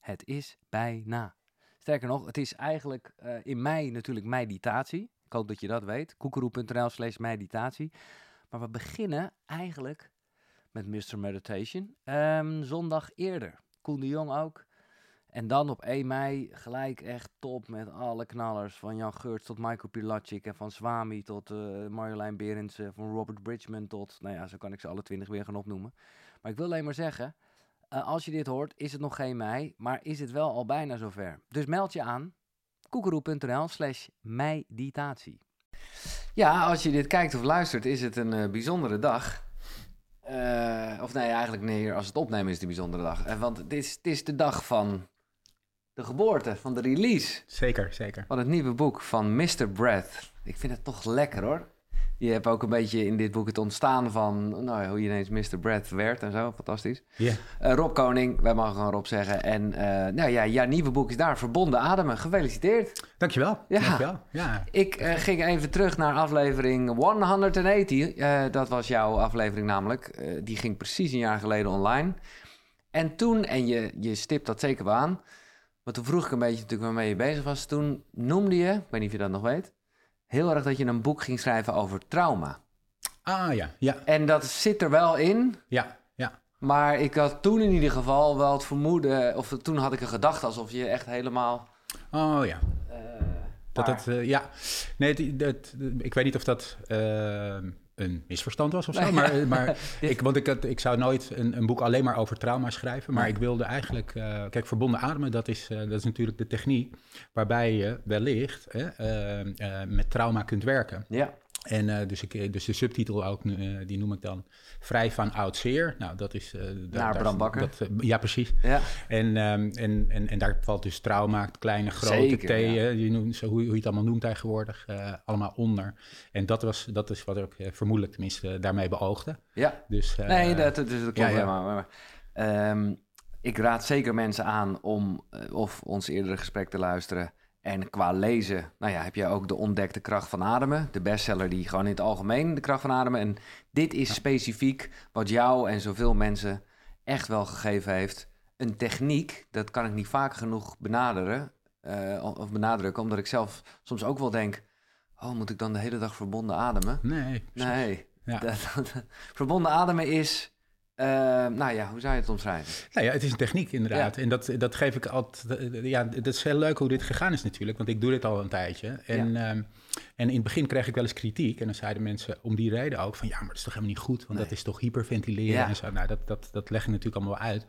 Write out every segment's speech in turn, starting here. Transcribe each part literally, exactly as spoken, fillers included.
Het is bijna. Sterker nog, het is eigenlijk uh, in mei natuurlijk meditatie. Ik hoop dat je dat weet. koekeroe.nl slash meditatie. Maar we beginnen eigenlijk met mister Meditation. Um, zondag eerder. Koen de Jong ook. En dan op één mei gelijk echt top met alle knallers. Van Jan Geurts tot Michael Pilatschik. En van Swami tot uh, Marjolein Berends. Uh, van Robert Bridgman tot... Nou ja, zo kan ik ze alle twintig weer gaan opnoemen. Maar ik wil alleen maar zeggen... Uh, als je dit hoort, is het nog geen mei. Maar is het wel al bijna zover. Dus meld je aan. koekeroe.nl slash meditatie. Ja, als je dit kijkt of luistert, is het een uh, bijzondere dag. Uh, of nee, eigenlijk nee, als het opnemen is het een bijzondere dag. Uh, want het is, het is de dag van de geboorte, van de release. Zeker, zeker. Van het nieuwe boek van mister Breath. Ik vind het toch lekker hoor. Je hebt ook een beetje in dit boek het ontstaan van nou, hoe je ineens mister Breath werd en zo. Fantastisch. Yeah. Uh, Rob Koning, wij mogen gewoon Rob zeggen. En uh, nou ja, jouw nieuwe boek is daar, Verbonden Ademen. Gefeliciteerd. Dankjewel. Ja. Dankjewel. Ja. Ik uh, ging even terug naar aflevering honderdtachtig. Uh, dat was jouw aflevering namelijk. Uh, die ging precies een jaar geleden online. En toen, en je, je stipt dat zeker wel aan... maar toen vroeg ik een beetje natuurlijk waarmee je bezig was. Toen noemde je, ik weet niet of je dat nog weet... heel erg dat je een boek ging schrijven over trauma. Ah, ja, ja. En dat zit er wel in. Ja, ja. Maar ik had toen in ieder geval wel het vermoeden... of toen had ik een gedachte alsof je echt helemaal... Oh, ja. Uh, dat het, uh, ja. Nee, het, het, ik weet niet of dat uh, een misverstand was of zo. Maar, maar ik, want ik, ik zou nooit een, een boek alleen maar over trauma schrijven. Maar nee. Ik wilde eigenlijk... Uh, kijk, verbonden ademen, dat is, uh, dat is natuurlijk de techniek... waarbij je wellicht uh, uh, met trauma kunt werken. Ja. En uh, dus, ik, dus de subtitel ook, uh, die noem ik dan Vrij van oud zeer. Nou, dat is... Uh, Naar Bram Bakker. Dat, uh, ja, precies. Ja. En, um, en, en, en daar valt dus trauma, kleine, grote, T, ja. je noemt, zo, hoe, hoe je het allemaal noemt tegenwoordig, uh, allemaal onder. En dat, was, dat is wat ik uh, vermoedelijk tenminste uh, daarmee beoogde. Ja, dus, uh, nee, dat, dat, dat klopt ja, ja. helemaal. Maar, um, ik raad zeker mensen aan om uh, of ons eerdere gesprek te luisteren... En qua lezen, nou ja, heb je ook De Ontdekte Kracht van Ademen. De bestseller die gewoon in het algemeen de kracht van ademen. En dit is specifiek wat jou en zoveel mensen echt wel gegeven heeft. Een techniek, dat kan ik niet vaak genoeg benaderen, uh, of benadrukken. Omdat ik zelf soms ook wel denk, oh, moet ik dan de hele dag verbonden ademen? Nee. Nee. Ja. Dat, dat, verbonden ademen is... Uh, nou ja, hoe zou je het omschrijven? Nou ja, het is een techniek inderdaad. Ja. En dat, dat geef ik altijd... Ja, het is heel leuk hoe dit gegaan is natuurlijk. Want ik doe dit al een tijdje. En, ja. um, en in het begin kreeg ik wel eens kritiek. En dan zeiden mensen om die reden ook van... ja, maar dat is toch helemaal niet goed? Want nee. dat is toch hyperventileren ja. en zo. Nou, dat, dat, dat leg ik natuurlijk allemaal uit.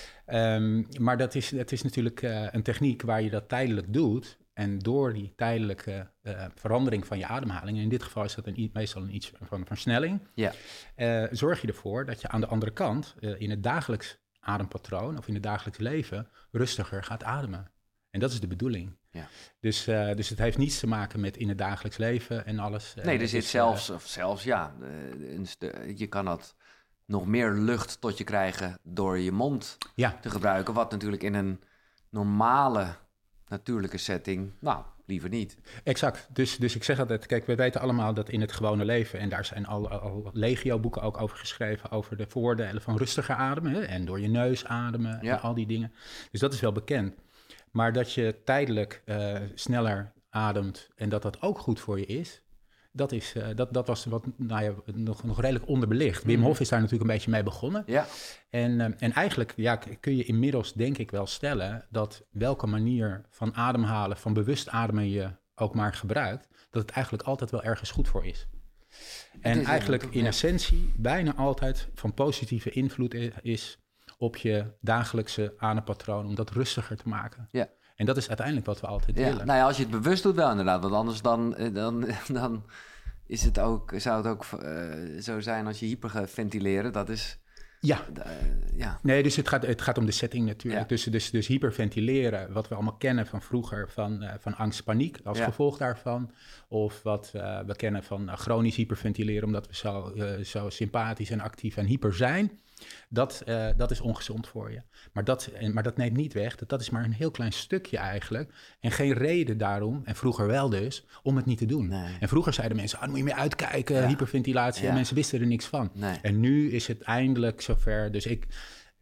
Um, maar dat is, dat is natuurlijk uh, een techniek waar je dat tijdelijk doet... En door die tijdelijke uh, verandering van je ademhaling... en in dit geval is dat een, meestal een iets van een versnelling... Ja. Uh, zorg je ervoor dat je aan de andere kant... Uh, in het dagelijks adempatroon of in het dagelijks leven... rustiger gaat ademen. En dat is de bedoeling. Ja. Dus, uh, dus het heeft niets te maken met in het dagelijks leven en alles. Nee, er zit dus, zelfs, uh, of zelfs ja, uh, je kan dat nog meer lucht tot je krijgen... door je mond ja. te gebruiken... wat natuurlijk in een normale... natuurlijke setting, nou, liever niet. Exact. Dus, dus ik zeg altijd, kijk, we weten allemaal dat in het gewone leven... en daar zijn al, al legio-boeken ook over geschreven... over de voordelen van rustiger ademen... Hè, en door je neus ademen ja. en al die dingen. Dus dat is wel bekend. Maar dat je tijdelijk uh, sneller ademt... en dat dat ook goed voor je is... Dat, is, uh, dat, dat was wat, nou ja, nog, nog redelijk onderbelicht. Wim Hof is daar natuurlijk een beetje mee begonnen. Ja. En, uh, en eigenlijk ja, kun je inmiddels denk ik wel stellen... dat welke manier van ademhalen, van bewust ademen je ook maar gebruikt... dat het eigenlijk altijd wel ergens goed voor is. En is eigenlijk in ja. essentie bijna altijd van positieve invloed is... op je dagelijkse adempatroon om dat rustiger te maken. Ja. En dat is uiteindelijk wat we altijd ja, willen. Nou ja, als je het bewust doet wel inderdaad. Want anders dan, dan, dan is het ook, zou het ook uh, zo zijn als je hyperventileren. Dat is... Ja. Uh, ja. Nee, dus het gaat, het gaat om de setting natuurlijk. Ja. Dus, dus, dus hyperventileren, wat we allemaal kennen van vroeger... van, uh, van angst, paniek als ja. gevolg daarvan. Of wat uh, we kennen van uh, chronisch hyperventileren... omdat we zo, uh, zo sympathisch en actief en hyper zijn... Dat, uh, dat is ongezond voor je. Maar dat, maar dat neemt niet weg. Dat, dat is maar een heel klein stukje eigenlijk. En geen reden daarom, en vroeger wel dus, om het niet te doen. Nee. En vroeger zeiden mensen, ah, dan moet je meer uitkijken, ja. hyperventilatie. Ja. En mensen wisten er niks van. Nee. En nu is het eindelijk zover. Dus ik,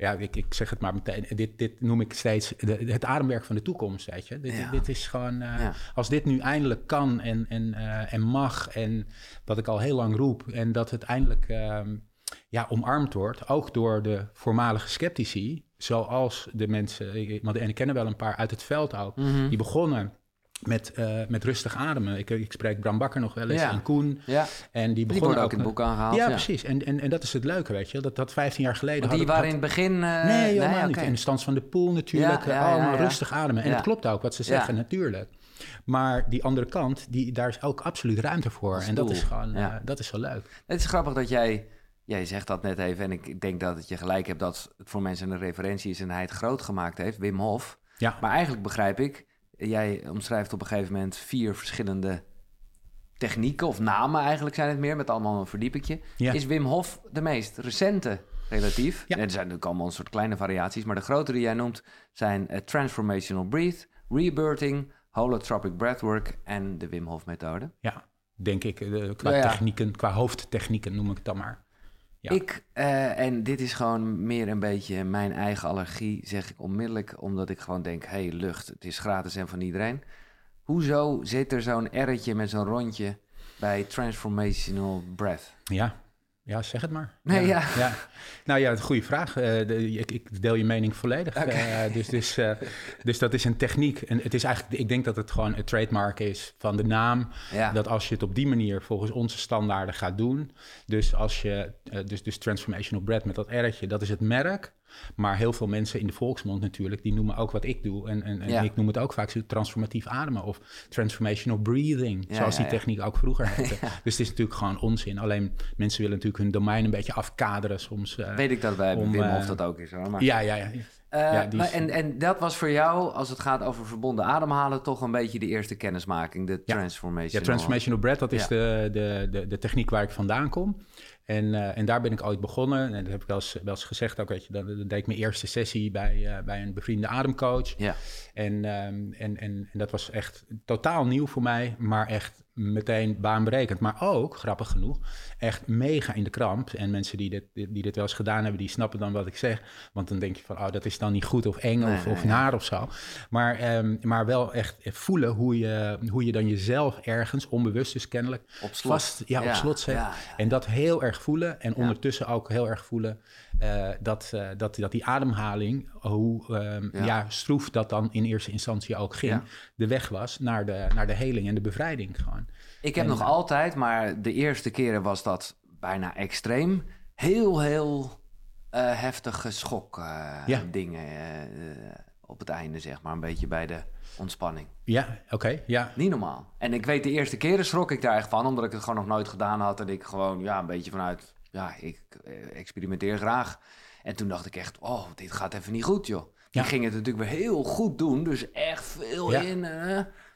ja, ik, ik zeg het maar meteen, dit, dit noem ik steeds de, het ademwerk van de toekomst, weet je. Dit, ja. dit is gewoon, uh, ja. als dit nu eindelijk kan en, en, uh, en mag en wat ik al heel lang roep en dat het eindelijk uh, ja, omarmd wordt, ook door de voormalige sceptici, zoals de mensen, en ik ken er wel een paar uit het veld ook, mm-hmm. die begonnen met, uh, met rustig ademen. Ik, ik spreek Bram Bakker nog wel eens ja. en Koen. Ja. En die begonnen ook ook in het boek aangehaald. Ja, ja. precies. En, en, en dat is het leuke, weet je. Dat dat vijftien jaar geleden... Want die had, waren in het begin... Uh, nee, helemaal nee, niet. Okay. In de Stans van de Poel natuurlijk. Ja, ja, allemaal ja, ja. rustig ademen. En ja. het klopt ook wat ze zeggen, ja. natuurlijk. Maar die andere kant, die, daar is ook absoluut ruimte voor. En dat is gewoon... Ja. Uh, dat is wel leuk. Het is grappig dat jij... Jij zegt dat net even en ik denk dat het je gelijk hebt dat het voor mensen een referentie is en hij het groot gemaakt heeft, Wim Hof. Ja. Maar eigenlijk begrijp ik, jij omschrijft op een gegeven moment vier verschillende technieken of namen eigenlijk zijn het meer, met allemaal een verdiepingje. Ja. Is Wim Hof de meest recente relatief? Ja. En er zijn natuurlijk allemaal een soort kleine variaties, maar de grote die jij noemt zijn uh, Transformational Breath, Rebirthing, Holotropic Breathwork en de Wim Hof methode. Ja, denk ik. Uh, qua ja, ja. technieken, qua hoofdtechnieken noem ik het dan maar. Ja. Ik, uh, en dit is gewoon meer een beetje mijn eigen allergie, zeg ik onmiddellijk, omdat ik gewoon denk, hé, hey, lucht, het is gratis en van iedereen. Hoezo zit er zo'n R'tje met zo'n rondje bij Transformational Breath? Ja, ja zeg het maar. Nee, ja. ja. ja. Nou ja, een goede vraag. Uh, de, ik, ik deel je mening volledig. Okay. Uh, dus, dus, uh, dus dat is een techniek. En het is eigenlijk, ik denk dat het gewoon een trademark is van de naam. Ja. Dat als je het op die manier volgens onze standaarden gaat doen. Dus als je, uh, dus, dus Transformational Breath met dat R'tje, dat is het merk. Maar heel veel mensen in de volksmond natuurlijk, die noemen ook wat ik doe. En, en, en ja. ik noem het ook vaak transformatief ademen of transformational breathing. Ja, zoals ja, die techniek ja. ook vroeger heette. ja. Dus het is natuurlijk gewoon onzin. Alleen mensen willen natuurlijk hun domein een beetje afkaderen soms. Uh, Weet ik dat bij om, Wim Hof uh, dat ook is hoor. Maar... Ja, ja, ja. Uh, ja maar en, en dat was voor jou, als het gaat over verbonden ademhalen, toch een beetje de eerste kennismaking, de ja. transformational... Ja, transformational breath, dat is ja. de, de, de, de techniek waar ik vandaan kom. En, uh, en daar ben ik ooit begonnen. En dat heb ik wel eens, wel eens gezegd ook, weet je, dan, dan deed ik mijn eerste sessie bij, uh, bij een bevriende ademcoach. Ja. En, um, en, en, en dat was echt totaal nieuw voor mij, maar echt meteen baanbrekend. Maar ook, grappig genoeg, echt mega in de kramp. En mensen die dit, die dit wel eens gedaan hebben, die snappen dan wat ik zeg. Want dan denk je van, oh, dat is dan niet goed of eng nee, of, nee, of naar nee. of zo. Maar, um, maar wel echt voelen hoe je, hoe je dan jezelf ergens, onbewust dus kennelijk, op slot, vast, ja, ja, op slot zet. Ja, ja. En dat heel erg voelen. En ondertussen ja. ook heel erg voelen uh, dat, uh, dat, dat die ademhaling, hoe um, ja. ja, stroef dat dan in eerste instantie ook ging, ja. de weg was naar de, naar de heling en de bevrijding gewoon. Ik heb en, nog uh, altijd, maar de eerste keren was dat bijna extreem, heel, heel uh, heftige schok uh, ja. dingen uh, op het einde, zeg maar, een beetje bij de ontspanning. Ja, oké, okay, ja. Niet normaal. En ik weet, de eerste keren schrok ik daar echt van, omdat ik het gewoon nog nooit gedaan had en ik gewoon, ja, een beetje vanuit, ja, ik uh, experimenteer graag. En toen dacht ik echt, oh, dit gaat even niet goed, joh. Die ja. ging het natuurlijk weer heel goed doen, dus echt veel ja. in. Uh,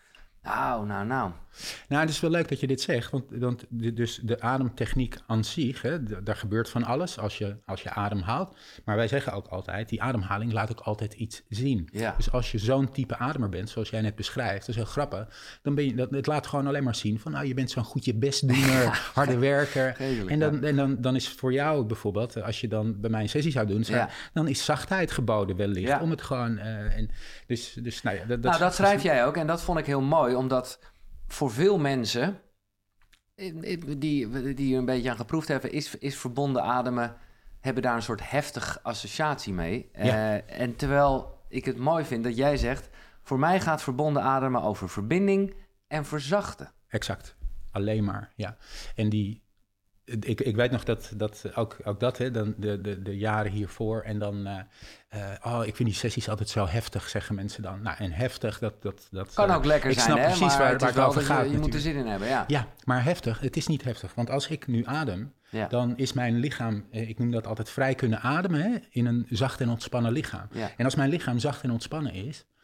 nou, nou, nou. Nou, het is wel leuk dat je dit zegt, want, want de, dus de ademtechniek aan zich, hè, d- daar gebeurt van alles als je, als je ademhaalt. Maar wij zeggen ook altijd, die ademhaling laat ook altijd iets zien. Ja. Dus als je zo'n type ademer bent, zoals jij net beschrijft, dat is heel grappig, dan ben je, dat, het laat gewoon alleen maar zien van, nou, je bent zo'n goed je bestdoener, ja. harde werker. Redelijk, en dan, ja. en dan, dan is voor jou bijvoorbeeld, als je dan bij mij een sessie zou doen, zou, ja. dan is zachtheid geboden wellicht, ja. om het gewoon... Uh, en dus, dus, nou ja, dat, dat, nou, dat schrijf jij ook en dat vond ik heel mooi, omdat... Voor veel mensen die, die er een beetje aan geproefd hebben, is, is verbonden ademen, hebben daar een soort heftig associatie mee. Ja. Uh, en terwijl ik het mooi vind dat jij zegt, voor mij gaat verbonden ademen over verbinding en verzachten. Exact, alleen maar, ja. En die, ik, ik weet nog dat, dat ook, ook dat, hè, dan de, de, de jaren hiervoor en dan... Uh, Uh, oh, ik vind die sessies altijd zo heftig, zeggen mensen dan. Nou, en heftig, dat... dat, dat kan uh, ook lekker ik zijn, snap hè? precies maar waar, het, waar het over gaat. Je, je moet er zin in hebben, ja. Ja, maar heftig, het is niet heftig. Want als ik nu adem, ja. dan is mijn lichaam... Ik noem dat altijd vrij kunnen ademen, hè? In een zacht en ontspannen lichaam. Ja. En als mijn lichaam zacht en ontspannen is...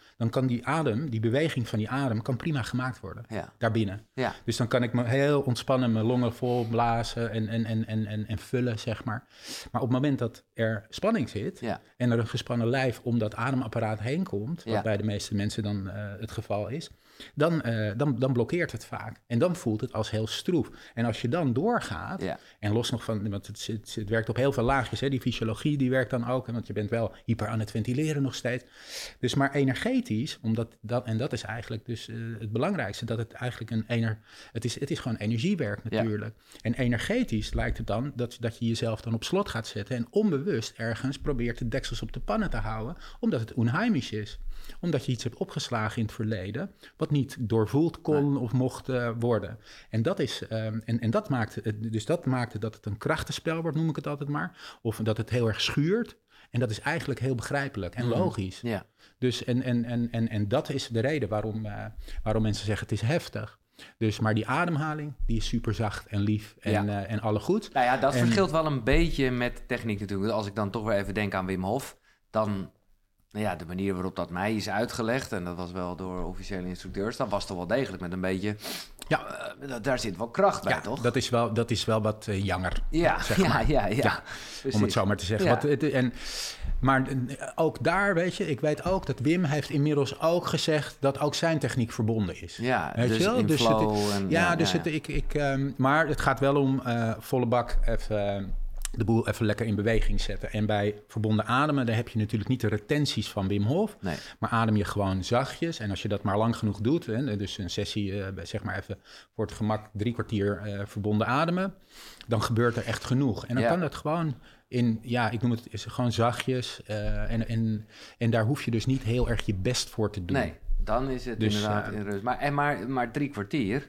dan kan die adem, die beweging van die adem, kan prima gemaakt worden. Ja. Daarbinnen. Ja. Dus dan kan ik me heel ontspannen mijn longen vol blazen en, en, en, en, en, en vullen, zeg maar. Maar op het moment dat er spanning zit Ja. en er een gespannen lijf om dat ademapparaat heen komt, wat Ja. bij de meeste mensen dan uh, het geval is, dan, uh, dan, dan blokkeert het vaak. En dan voelt het als heel stroef. En als je dan doorgaat, ja. en los nog van, want het, het, het werkt op heel veel laagjes, hè, die fysiologie die werkt dan ook, want je bent wel hyper aan het ventileren nog steeds. Dus maar energetisch, omdat dat, en dat is eigenlijk dus uh, het belangrijkste, dat het eigenlijk een ener, het is, het is gewoon energiewerk natuurlijk. Ja. En energetisch lijkt het dan dat, dat je jezelf dan op slot gaat zetten en onbewust ergens probeert de deksels op de pannen te houden, omdat het onheimisch is. Omdat je iets hebt opgeslagen in het verleden, wat niet doorvoeld kon nee. of mocht uh, worden. En dat is, um, en, en dat maakte, dus dat maakte dat het een krachtenspel wordt, noem ik het altijd maar. Of dat het heel erg schuurt. En dat is eigenlijk heel begrijpelijk en logisch. Mm, yeah. Dus en, en, en, en, en dat is de reden waarom, uh, waarom mensen zeggen het is heftig. Dus, maar die ademhaling, die is super zacht en lief en, ja. uh, en alle goed. Nou ja, dat en, verschilt wel een beetje met techniek natuurlijk. Als ik dan toch weer even denk aan Wim Hof, dan... Nou ja, de manier waarop dat mij is uitgelegd, en dat was wel door officiële instructeurs, dat was toch wel degelijk met een beetje... Ja, uh, daar zit wel kracht bij, ja, toch? Dat is wel, dat is wel wat uh, janger, ja, zeg ja, maar. Ja, ja, ja. Om het zo maar te zeggen. Ja. Wat, het, en, maar ook daar, weet je, ik weet ook dat Wim heeft inmiddels ook gezegd dat ook zijn techniek verbonden is. Ja, weet dus je wel? in Dus flow. Het, en, ja, ja, dus ja, het, ik, ik, um, maar het gaat wel om uh, volle bak even... Uh, de boel even lekker in beweging zetten. En bij verbonden ademen, daar heb je natuurlijk niet de retenties van Wim Hof. Nee. Maar adem je gewoon zachtjes. En als je dat maar lang genoeg doet, hè, dus een sessie, uh, zeg maar even voor het gemak drie kwartier uh, verbonden ademen, dan gebeurt er echt genoeg. En dan ja. kan dat gewoon in, ja, ik noem het is gewoon zachtjes. Uh, en, en, en daar hoef je dus niet heel erg je best voor te doen. Nee, dan is het dus, inderdaad uh, in rust. Maar, en maar, maar drie kwartier...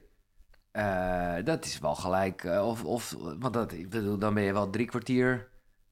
Uh, dat is wel gelijk, uh, of, of, want dat, ik bedoel, dan ben je wel drie kwartier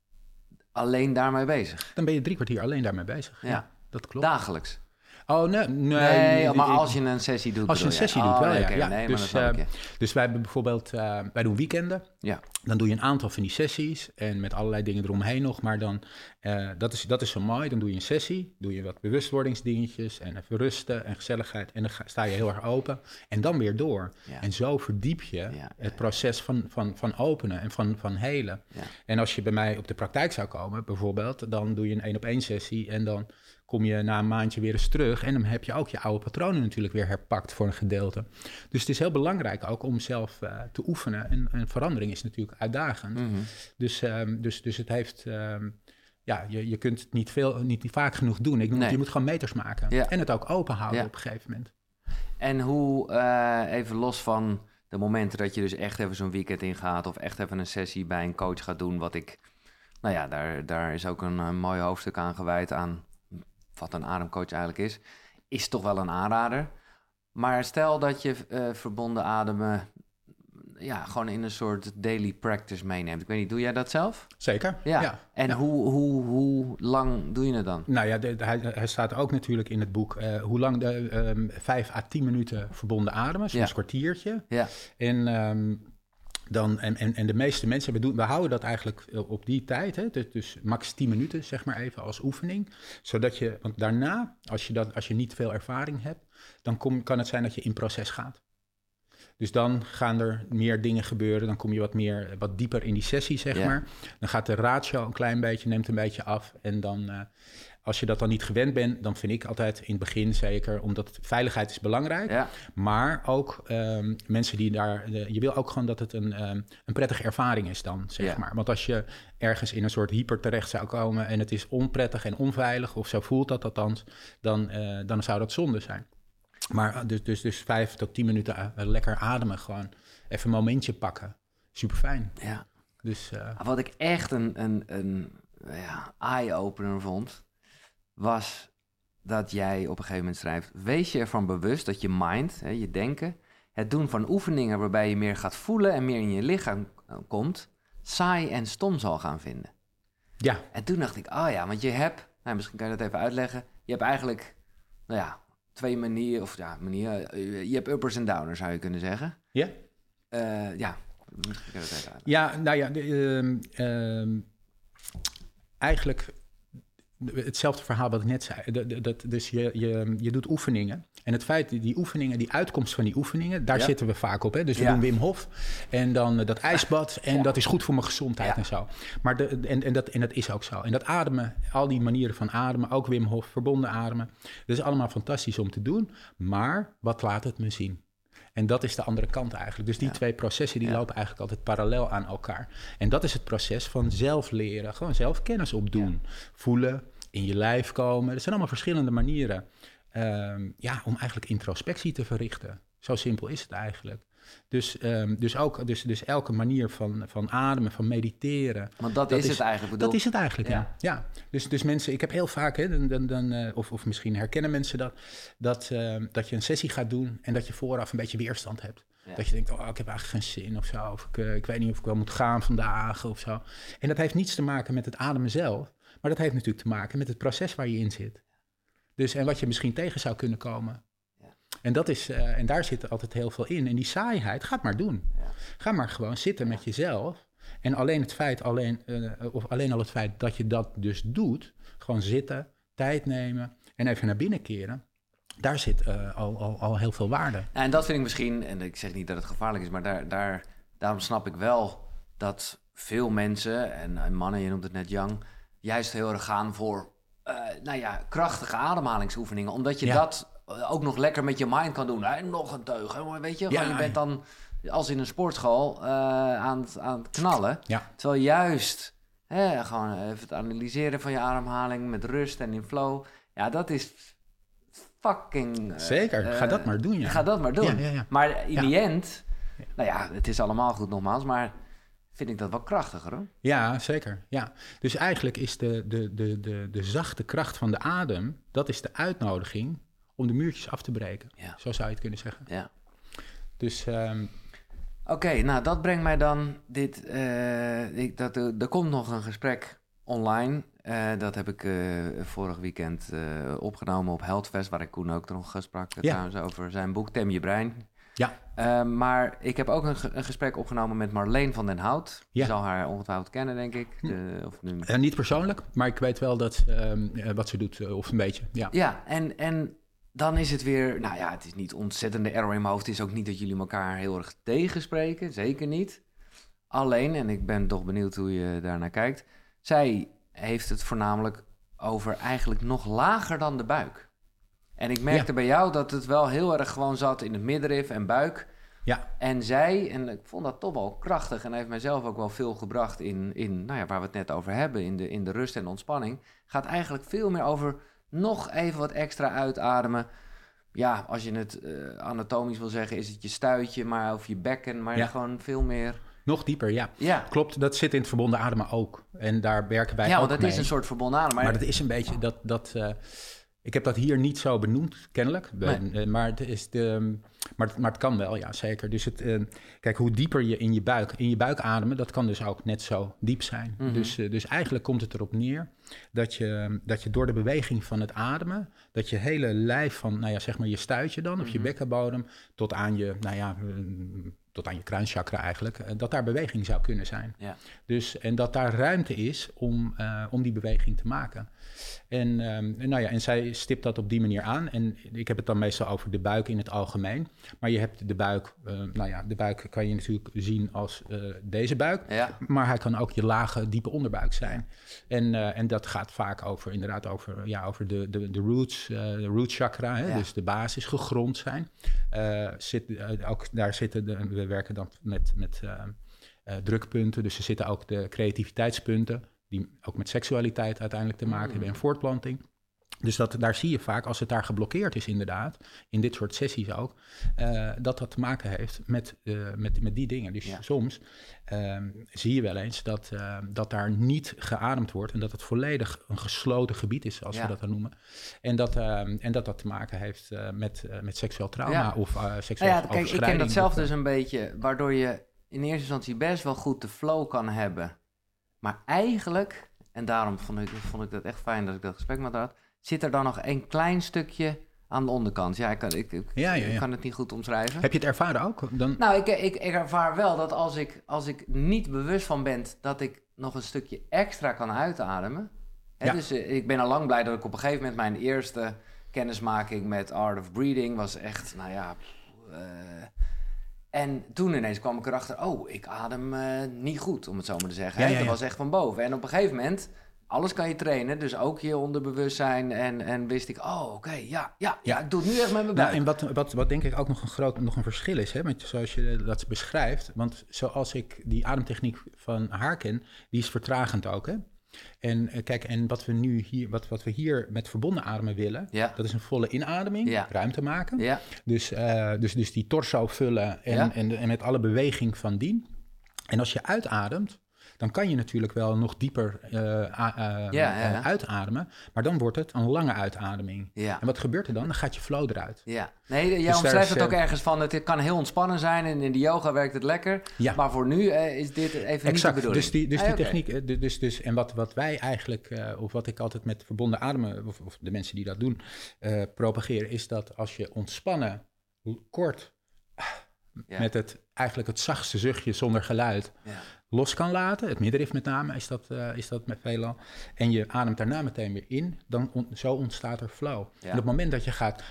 alleen daarmee bezig. Dan ben je drie kwartier alleen daarmee bezig, ja, ja dat klopt. Dagelijks? Oh, nee, nee. Nee, maar als je een sessie doet. Als je een sessie doet, oh, wel, nee, ja. okay, ja. Nee, dus, maar dat uh, dus wij hebben bijvoorbeeld, uh, wij doen weekenden. Ja. Dan doe je een aantal van die sessies en met allerlei dingen eromheen nog. Maar dan, uh, dat, is, dat is zo mooi, dan doe je een sessie, doe je wat bewustwordingsdingetjes en even rusten en gezelligheid. En dan ga, sta je heel erg open en dan weer door. Ja. En zo verdiep je ja, ja, het proces van, van, van openen en van, van helen. Ja. En als je bij mij op de praktijk zou komen bijvoorbeeld, dan doe je een één op één sessie en dan kom je na een maandje weer eens terug en dan heb je ook je oude patronen natuurlijk weer herpakt voor een gedeelte. Dus het is heel belangrijk ook om zelf uh, te oefenen en, en verandering is natuurlijk uitdagend. Mm-hmm. Dus, um, dus, dus het heeft, um, ja, je, je kunt het niet, veel, niet vaak genoeg doen. Ik noem, nee. Je moet gewoon meters maken ja. en het ook open houden ja. op een gegeven moment. En hoe, uh, even los van de momenten dat je dus echt even zo'n weekend ingaat of echt even een sessie bij een coach gaat doen, wat ik, nou ja, daar, daar is ook een, een mooi hoofdstuk aan gewijd aan wat een ademcoach eigenlijk is, is toch wel een aanrader. Maar stel dat je uh, verbonden ademen ja, gewoon in een soort daily practice meeneemt. Ik weet niet, doe jij dat zelf? Zeker, ja. ja. En ja. Hoe, hoe, hoe lang doe je het dan? Nou ja, de, de, hij, hij staat ook natuurlijk in het boek uh, hoe lang de um, vijf à tien minuten verbonden ademen, soms ja. een kwartiertje. Ja. En... Um, Dan, en, en, en de meeste mensen, we, doen, we houden dat eigenlijk op die tijd, hè, dus, dus max tien minuten, zeg maar even, als oefening. Zodat je, want daarna, als je, dat, als je niet veel ervaring hebt, dan kom, kan het zijn dat je in proces gaat. Dus dan gaan er meer dingen gebeuren, dan kom je wat meer, wat dieper in die sessie, zeg yeah. maar. Dan gaat de ratio een klein beetje, neemt een beetje af en dan... Uh, Als je dat dan niet gewend bent, dan vind ik altijd in het begin zeker, omdat veiligheid is belangrijk. Ja. Maar ook um, mensen die daar, uh, je wil ook gewoon dat het een, um, een prettige ervaring is dan, zeg ja. maar. Want als je ergens in een soort hyper terecht zou komen en het is onprettig en onveilig, of zo voelt dat althans, dan, uh, dan zou dat zonde zijn. Maar dus, dus, dus vijf tot tien minuten uh, lekker ademen, gewoon even een momentje pakken. Super fijn. Ja. Dus, uh, wat ik echt een, een, een ja, eye-opener vond, was dat jij op een gegeven moment schrijft, wees je ervan bewust dat je mind, hè, je denken, het doen van oefeningen waarbij je meer gaat voelen en meer in je lichaam komt, saai en stom zal gaan vinden. Ja. En toen dacht ik, oh ja, want je hebt, nou, misschien kan je dat even uitleggen, je hebt eigenlijk, nou ja, twee manieren, of ja, manieren, je hebt uppers en downers zou je kunnen zeggen. Ja. Uh, ja, misschien kan je dat even uitleggen. Ja, nou ja, de, uh, uh, eigenlijk... hetzelfde verhaal wat ik net zei. Dat, dat, dus je, je, je doet oefeningen. En het feit, die oefeningen, die uitkomst van die oefeningen, daar ja. zitten we vaak op. Hè? Dus we ja. doen Wim Hof en dan uh, dat ijsbad. En ja. dat is goed voor mijn gezondheid ja. en zo. Maar de, en, en, dat, en dat is ook zo. En dat ademen, al die manieren van ademen, ook Wim Hof, verbonden ademen. Dat is allemaal fantastisch om te doen. Maar wat laat het me zien? En dat is de andere kant eigenlijk. Dus die ja. twee processen die ja. lopen eigenlijk altijd parallel aan elkaar. En dat is het proces van zelf leren. Gewoon zelf kennis opdoen. Ja. Voelen, in je lijf komen. Er zijn allemaal verschillende manieren um, ja, om eigenlijk introspectie te verrichten. Zo simpel is het eigenlijk. Dus, um, dus, ook, dus, dus elke manier van, van ademen, van mediteren. Want dat, dat is, is het eigenlijk. Bedoel... Dat is het eigenlijk, ja. ja. ja. Dus, dus mensen, ik heb heel vaak, hè, dan, dan, dan, uh, of, of misschien herkennen mensen dat, dat, uh, dat je een sessie gaat doen en dat je vooraf een beetje weerstand hebt. Ja. Dat je denkt, oh, ik heb eigenlijk geen zin of zo. Of ik, uh, ik weet niet of ik wel moet gaan vandaag of zo. En dat heeft niets te maken met het ademen zelf. Maar dat heeft natuurlijk te maken met het proces waar je in zit. Dus, en wat je misschien tegen zou kunnen komen. En, dat is, uh, en daar zit altijd heel veel in. En die saaiheid, ga het maar doen. Ja. Ga maar gewoon zitten ja. met jezelf. En alleen het feit, alleen, uh, of alleen al het feit dat je dat dus doet, gewoon zitten, tijd nemen en even naar binnen keren. Daar zit uh, al, al, al heel veel waarde. Ja, en dat vind ik misschien, en ik zeg niet dat het gevaarlijk is, maar daar, daar, daarom snap ik wel dat veel mensen, en, en mannen, je noemt het net Yang, juist heel erg gaan voor uh, nou ja, krachtige ademhalingsoefeningen. Omdat je ja. dat ook nog lekker met je mind kan doen. Hè? Nog een teug, hè? Weet je? Ja, je bent dan als in een sportschool uh, aan, het, aan het knallen. Ja. Terwijl juist hè, gewoon even het analyseren van je ademhaling met rust en in flow. Ja, dat is fucking... Uh, Zeker, uh, ga dat maar doen. Ja. Ga dat maar doen. Ja, ja, ja. Maar in ja. die end, nou ja, het is allemaal goed nogmaals, maar vind ik dat wel krachtiger, hoor. Ja, zeker. Ja. Dus eigenlijk is de, de, de, de, de zachte kracht van de adem, dat is de uitnodiging om de muurtjes af te breken. Ja. Zo zou je het kunnen zeggen. Ja. Dus... Um... Oké, okay, nou dat brengt mij dan dit... Uh, ik, dat, uh, er komt nog een gesprek online. Uh, dat heb ik uh, vorig weekend uh, opgenomen op Heldfest, waar ik Koen ook nog sprak uh, ja. trouwens over zijn boek Tem je brein. Ja. Uh, maar ik heb ook een, ge- een gesprek opgenomen met Marleen van den Hout. Ja. Je zal haar ongetwijfeld kennen, denk ik. De, of nu... uh, niet persoonlijk, maar ik weet wel dat, um, uh, wat ze doet, uh, of een beetje. Ja, ja en... en dan is het weer, nou ja, het is niet ontzettende error in mijn hoofd. Het is ook niet dat jullie elkaar heel erg tegenspreken. Zeker niet. Alleen, en ik ben toch benieuwd hoe je daarnaar kijkt. Zij heeft het voornamelijk over eigenlijk nog lager dan de buik. En ik merkte ja. bij jou dat het wel heel erg gewoon zat in het middenrif en buik. Ja. En zij, en ik vond dat toch wel krachtig en heeft mijzelf ook wel veel gebracht in, in nou ja, waar we het net over hebben, in de, in de rust en ontspanning. Gaat eigenlijk veel meer over nog even wat extra uitademen. Ja, als je het uh, anatomisch wil zeggen, is het je stuitje, maar of je bekken, maar ja. gewoon veel meer. Nog dieper, ja. ja. Klopt, dat zit in het verbonden ademen ook. En daar werken wij ja, ook mee. Ja, dat is een soort verbonden ademen. Maar, maar dat is een beetje dat... dat uh, ik heb dat hier niet zo benoemd, kennelijk. Nee. Maar, het is de, maar, het, maar het kan wel, ja, zeker. Dus het, uh, kijk, hoe dieper je in je buik... In je buik ademen, dat kan dus ook net zo diep zijn. Mm-hmm. Dus, uh, dus eigenlijk komt het erop neer dat je, dat je door de beweging van het ademen... dat je hele lijf van, nou ja, zeg maar je stuitje dan... Mm-hmm. of je bekkenbodem, tot aan je, nou ja... tot aan je kruinchakra eigenlijk, dat daar beweging zou kunnen zijn. Ja. Dus, en dat daar ruimte is om, uh, om die beweging te maken. En, um, nou ja, en zij stipt dat op die manier aan. En ik heb het dan meestal over de buik in het algemeen. Maar je hebt de buik, uh, nou ja, de buik kan je natuurlijk zien als uh, deze buik. Ja. Maar hij kan ook je lage, diepe onderbuik zijn. En, uh, en dat gaat vaak over, inderdaad, over, ja, over de, de, de roots, uh, de root chakra. Hè? Ja. Dus de basis, gegrond zijn. Uh, zit, uh, ook daar zitten de, we werken dan met, met uh, uh, drukpunten. Dus er zitten ook de creativiteitspunten, die ook met seksualiteit uiteindelijk te maken mm. hebben en voortplanting. Dus dat, daar zie je vaak, als het daar geblokkeerd is inderdaad, in dit soort sessies ook, uh, dat dat te maken heeft met, uh, met, met die dingen. Dus ja. soms uh, zie je wel eens dat, uh, dat daar niet geademd wordt en dat het volledig een gesloten gebied is, zoals ja. we dat dan noemen. En dat, uh, en dat dat te maken heeft uh, met, uh, met seksueel trauma ja. of uh, seksueel nou ja, kijk, ik ken dat zelf dus een beetje, waardoor je in eerste instantie best wel goed de flow kan hebben. Maar eigenlijk, en daarom vond ik, vond ik dat echt fijn dat ik dat gesprek met haar had, zit er dan nog een klein stukje aan de onderkant. Ja, ik kan, ik, ik, ja, ja, ja. ik kan het niet goed omschrijven. Heb je het ervaren ook? Dan... Nou, ik, ik, ik ervaar wel dat als ik, als ik niet bewust van ben dat ik nog een stukje extra kan uitademen, Hè, Ja. Dus uh, ik ben al lang blij dat ik op een gegeven moment mijn eerste kennismaking met Art of Breathing was echt, nou ja... Uh, en toen ineens kwam ik erachter, oh, ik adem uh, niet goed, om het zo maar te zeggen. Ja, Hè? ja, ja. Dat was echt van boven. En op een gegeven moment, alles kan je trainen, dus ook je onderbewustzijn. En, en wist ik, oh, oké, okay, ja, ja, ja, ik doe het nu echt met mijn buik. Nou, en wat, wat, wat denk ik ook nog een groot nog een verschil is, hè, met, zoals je dat beschrijft. Want zoals ik die ademtechniek van haar ken, die is vertragend ook, hè. En uh, kijk, en wat we nu hier, wat, wat we hier met verbonden ademen willen, ja. dat is een volle inademing, ja. ruimte maken. Ja. Dus, uh, dus, dus die torso vullen en, ja. en, en met alle beweging van dien. En als je uitademt, dan kan je natuurlijk wel nog dieper uh, uh, ja, ja, ja. Uh, uitademen, maar dan wordt het een lange uitademing. Ja. En wat gebeurt er dan? Dan gaat je flow eruit. Ja. Nee, jij dus omschrijft het ook ergens van, het kan heel ontspannen zijn en in de yoga werkt het lekker, ja. maar voor nu uh, is dit even exact. Niet de bedoeling. Dus die, dus ah, die okay. techniek, uh, dus, dus, en wat, wat wij eigenlijk, uh, of wat ik altijd met verbonden ademen, of, of de mensen die dat doen, uh, propageren, is dat als je ontspannen, kort, ja. met het eigenlijk het zachtste zuchtje zonder geluid, ja. los kan laten, het middenrif met name is dat, uh, is dat met veelal, en je ademt daarna meteen weer in, dan on, zo ontstaat er flow. Ja. En op het moment dat je gaat,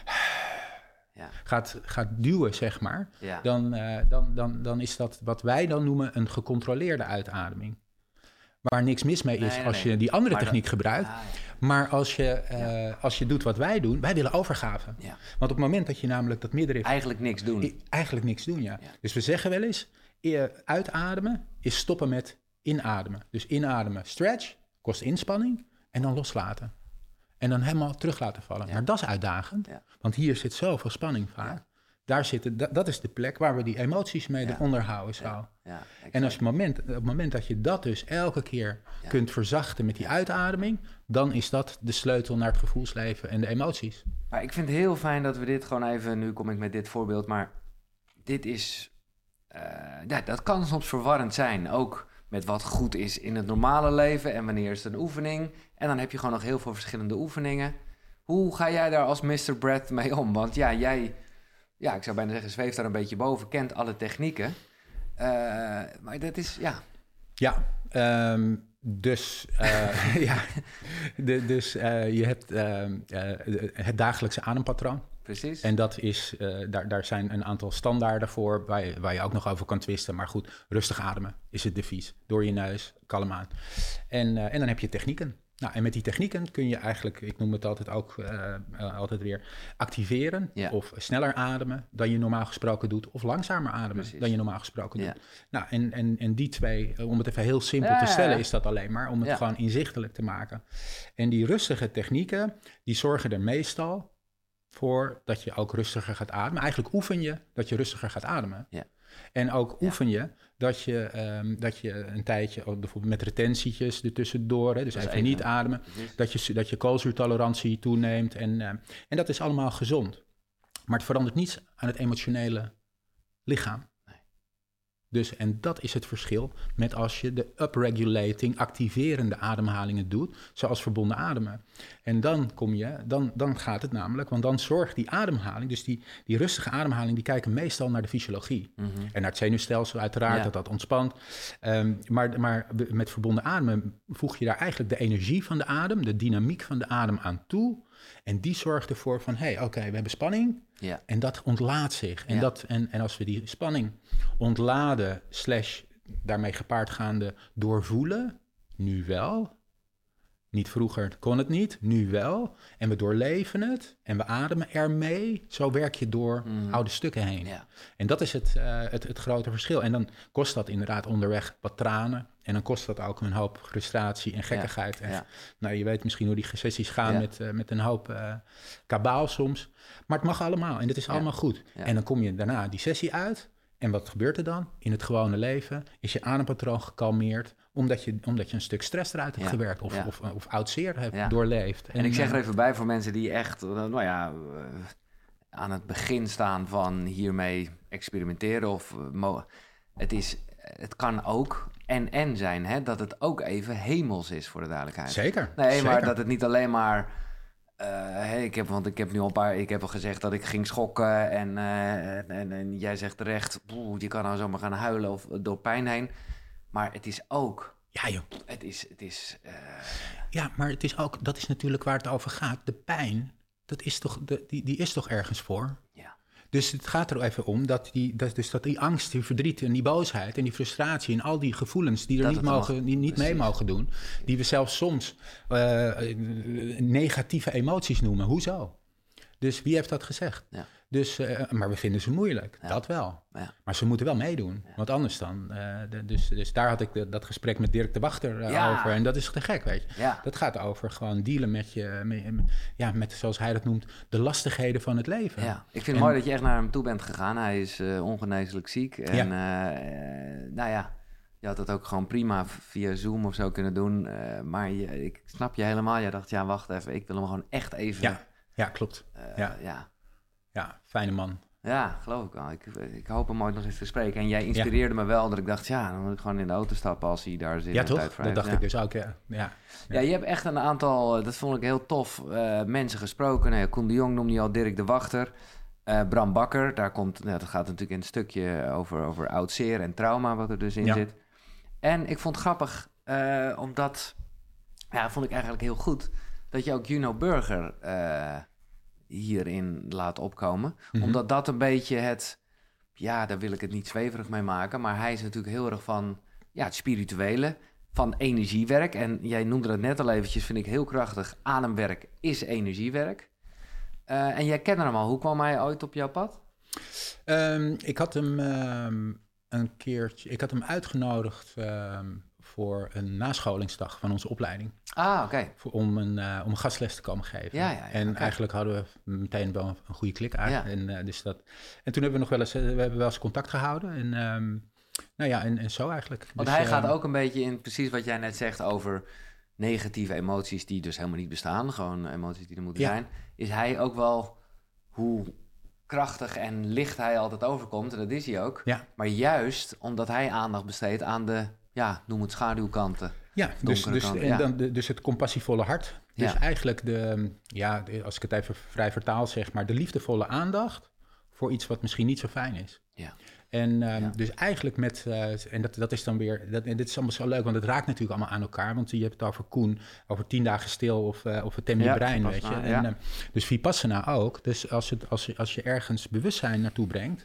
ja. gaat, gaat duwen, zeg maar, ja. dan, uh, dan, dan, dan is dat wat wij dan noemen een gecontroleerde uitademing. Waar niks mis mee is nee, als nee. je die andere maar techniek dat, gebruikt. Ah, ja. Maar als je, uh, ja. als je doet wat wij doen, wij willen overgave. Ja. Want op het moment dat je namelijk dat middenrif... Eigenlijk niks doen. I- eigenlijk niks doen, ja. ja. Dus we zeggen wel eens, uh, uitademen is stoppen met inademen. Dus inademen, stretch, kost inspanning en dan loslaten. En dan helemaal terug laten vallen. Ja. Maar dat is uitdagend, ja. want hier zit zoveel spanning vaak. Ja. Daar zitten, dat, dat is de plek waar we die emoties mee ja. onderhouden zo. Ja. Ja, en als het moment, op het moment dat je dat dus elke keer ja. kunt verzachten met die uitademing, dan is dat de sleutel naar het gevoelsleven en de emoties. Maar ik vind het heel fijn dat we dit gewoon even, nu kom ik met dit voorbeeld, maar dit is, uh, ja, dat kan soms verwarrend zijn. Ook met wat goed is in het normale leven en wanneer is het een oefening. En dan heb je gewoon nog heel veel verschillende oefeningen. Hoe ga jij daar als mister Breath mee om? Want ja, jij... Ja, ik zou bijna zeggen, zweeft daar een beetje boven, kent alle technieken. Uh, maar dat is, ja... Ja, um, dus, uh, ja, de, dus uh, je hebt uh, uh, het dagelijkse adempatroon. Precies. En dat is, uh, daar, daar zijn een aantal standaarden voor, waar je, waar je ook nog over kan twisten. Maar goed, rustig ademen is het devies. Door je neus, kalm aan. En, uh, en dan heb je technieken. Nou, en met die technieken kun je eigenlijk, ik noem het altijd ook uh, uh, altijd weer, activeren ja. of sneller ademen dan je normaal gesproken doet, of langzamer ademen Precies. dan je normaal gesproken ja. doet. Nou, en, en, en die twee, om het even heel simpel ja, te stellen, ja, ja. is dat alleen maar om het ja. gewoon inzichtelijk te maken. En die rustige technieken, die zorgen er meestal voor dat je ook rustiger gaat ademen. Eigenlijk oefen je dat je rustiger gaat ademen. Ja. En ook ja. oefen je dat je, um, dat je een tijdje, bijvoorbeeld met retentietjes ertussendoor, hè, dus even, even niet ademen, dat je, dat je koolzuurtolerantie toeneemt. En, uh, en dat is allemaal gezond. Maar het verandert niets aan het emotionele lichaam. Nee. Dus, en dat is het verschil met als je de upregulating, activerende ademhalingen doet, zoals verbonden ademen. En dan kom je, dan, dan gaat het namelijk, want dan zorgt die ademhaling, dus die, die rustige ademhaling, die kijken meestal naar de fysiologie. Mm-hmm. En naar het zenuwstelsel uiteraard, ja. dat dat ontspant. Um, maar, maar met verbonden ademen voeg je daar eigenlijk de energie van de adem, de dynamiek van de adem aan toe. En die zorgt ervoor van, hé, hey, oké, okay, we hebben spanning ja. en dat ontlaat zich. En, ja. dat, en, en als we die spanning ontladen, slash daarmee gepaardgaande doorvoelen, nu wel. Niet vroeger kon het niet, nu wel. En we doorleven het en we ademen ermee. Zo werk je door mm. oude stukken heen. Ja. En dat is het, uh, het, het grote verschil. En dan kost dat inderdaad onderweg wat tranen. En dan kost dat ook een hoop frustratie en gekkigheid. Ja. En, ja. Nou, je weet misschien hoe die sessies gaan ja. met, uh, met een hoop uh, kabaal soms. Maar het mag allemaal en het is ja. allemaal goed. Ja. En dan kom je daarna die sessie uit. En wat gebeurt er dan? In het gewone leven is je adempatroon gekalmeerd, omdat je, omdat je een stuk stress eruit hebt ja, gewerkt of, ja. of, of, of oud zeer hebt ja. doorleefd. En, en ik zeg er even bij voor mensen die echt, nou ja, uh, aan het begin staan van hiermee experimenteren of uh, mo- het is, het kan ook en en zijn, hè, dat het ook even hemels is voor de duidelijkheid. Zeker. Nee, zeker. Maar dat het niet alleen maar. Uh, hey, ik heb, want ik heb nu al een paar, ik heb al gezegd dat ik ging schokken en, uh, en, en, en jij zegt terecht, boe, je kan nou zomaar gaan huilen of door pijn heen. Maar het is ook Ja, joh. Het is... Het is uh... Ja, maar het is ook, dat is natuurlijk waar het over gaat. De pijn, dat is toch, de, die, die is toch ergens voor? Ja. Dus het gaat er even om dat die, dat, dus dat die angst, die verdriet en die boosheid en die frustratie en al die gevoelens die er dat niet, mogen, mag, die niet mee mogen doen, die we zelfs soms uh, negatieve emoties noemen. Hoezo? Dus wie heeft dat gezegd? Ja. Dus, uh, maar we vinden ze moeilijk, ja. dat wel. Ja. Maar ze moeten wel meedoen, ja. want anders dan... Uh, de, dus, dus daar had ik de, dat gesprek met Dirk de Wachter uh, ja. over. En dat is te gek, weet je. Ja. Dat gaat over gewoon dealen met je... Met, met, ja, met, zoals hij dat noemt, de lastigheden van het leven. Ja. Ik vind het en, mooi dat je echt naar hem toe bent gegaan. Hij is uh, ongeneeslijk ziek. En ja. Uh, nou ja, je had het ook gewoon prima via Zoom of zo kunnen doen. Uh, maar je, ik snap je helemaal. Jij dacht, ja, wacht even. Ik wil hem gewoon echt even... Ja, ja klopt. Uh, ja. ja. Ja, fijne man. Ja, geloof ik wel. Ik, ik hoop hem ooit nog eens te spreken. En jij inspireerde ja. me wel dat ik dacht, ja, dan moet ik gewoon in de auto stappen als hij daar zit. Ja, toch? Dat dacht ja. ik dus ook, ja. Ja. ja. Ja, je hebt echt een aantal, dat vond ik heel tof, uh, mensen gesproken. Nou ja, Koen de Jong noemde je al, Dirk de Wachter. Uh, Bram Bakker, daar komt, nou, dat gaat natuurlijk in een stukje over, over oud zeer en trauma, wat er dus in ja. zit. En ik vond het grappig, uh, omdat, ja, vond ik eigenlijk heel goed, dat je ook Juno Burger... Uh, hierin laat opkomen. Mm-hmm. Omdat dat een beetje het... Ja, daar wil ik het niet zweverig mee maken. Maar hij is natuurlijk heel erg van... Ja, het spirituele. Van energiewerk. En jij noemde dat net al eventjes, vind ik heel krachtig. Ademwerk is energiewerk. Uh, en jij kende hem al. Hoe kwam hij ooit op jouw pad? Um, ik had hem um, een keertje... Ik had hem uitgenodigd... Um, voor een nascholingsdag van onze opleiding. Ah, oké. Okay. Om, een, uh, om een gastles te komen geven. Ja, ja, ja, en okay. eigenlijk hadden we meteen wel een, een goede klik uit. Ja. En, uh, dus dat, en toen hebben we nog wel eens, uh, we hebben wel eens contact gehouden. En, um, nou ja, en, en zo eigenlijk. Want dus, hij uh, gaat ook een beetje in precies wat jij net zegt over negatieve emoties die dus helemaal niet bestaan. Gewoon emoties die er moeten ja. zijn. Is hij ook wel hoe krachtig en licht hij altijd overkomt. En dat is hij ook. Ja. Maar juist omdat hij aandacht besteedt aan de... Ja, noem het schaduwkanten. Ja, dus, dus, kanten, en ja. Dan de, dus het compassievolle hart. Dus ja. eigenlijk de, ja, de, als ik het even vrij vertaal zeg, maar de liefdevolle aandacht voor iets wat misschien niet zo fijn is. Ja. En um, ja. dus eigenlijk met, uh, en dat, dat is dan weer, dat, en dit is allemaal zo leuk, want het raakt natuurlijk allemaal aan elkaar. Want je hebt het over Koen, over tien dagen stil of, uh, of het tem je ja, brein, weet je. En, ja. uh, dus Vipassana ook. Dus als, het, als, je, als je ergens bewustzijn naartoe brengt,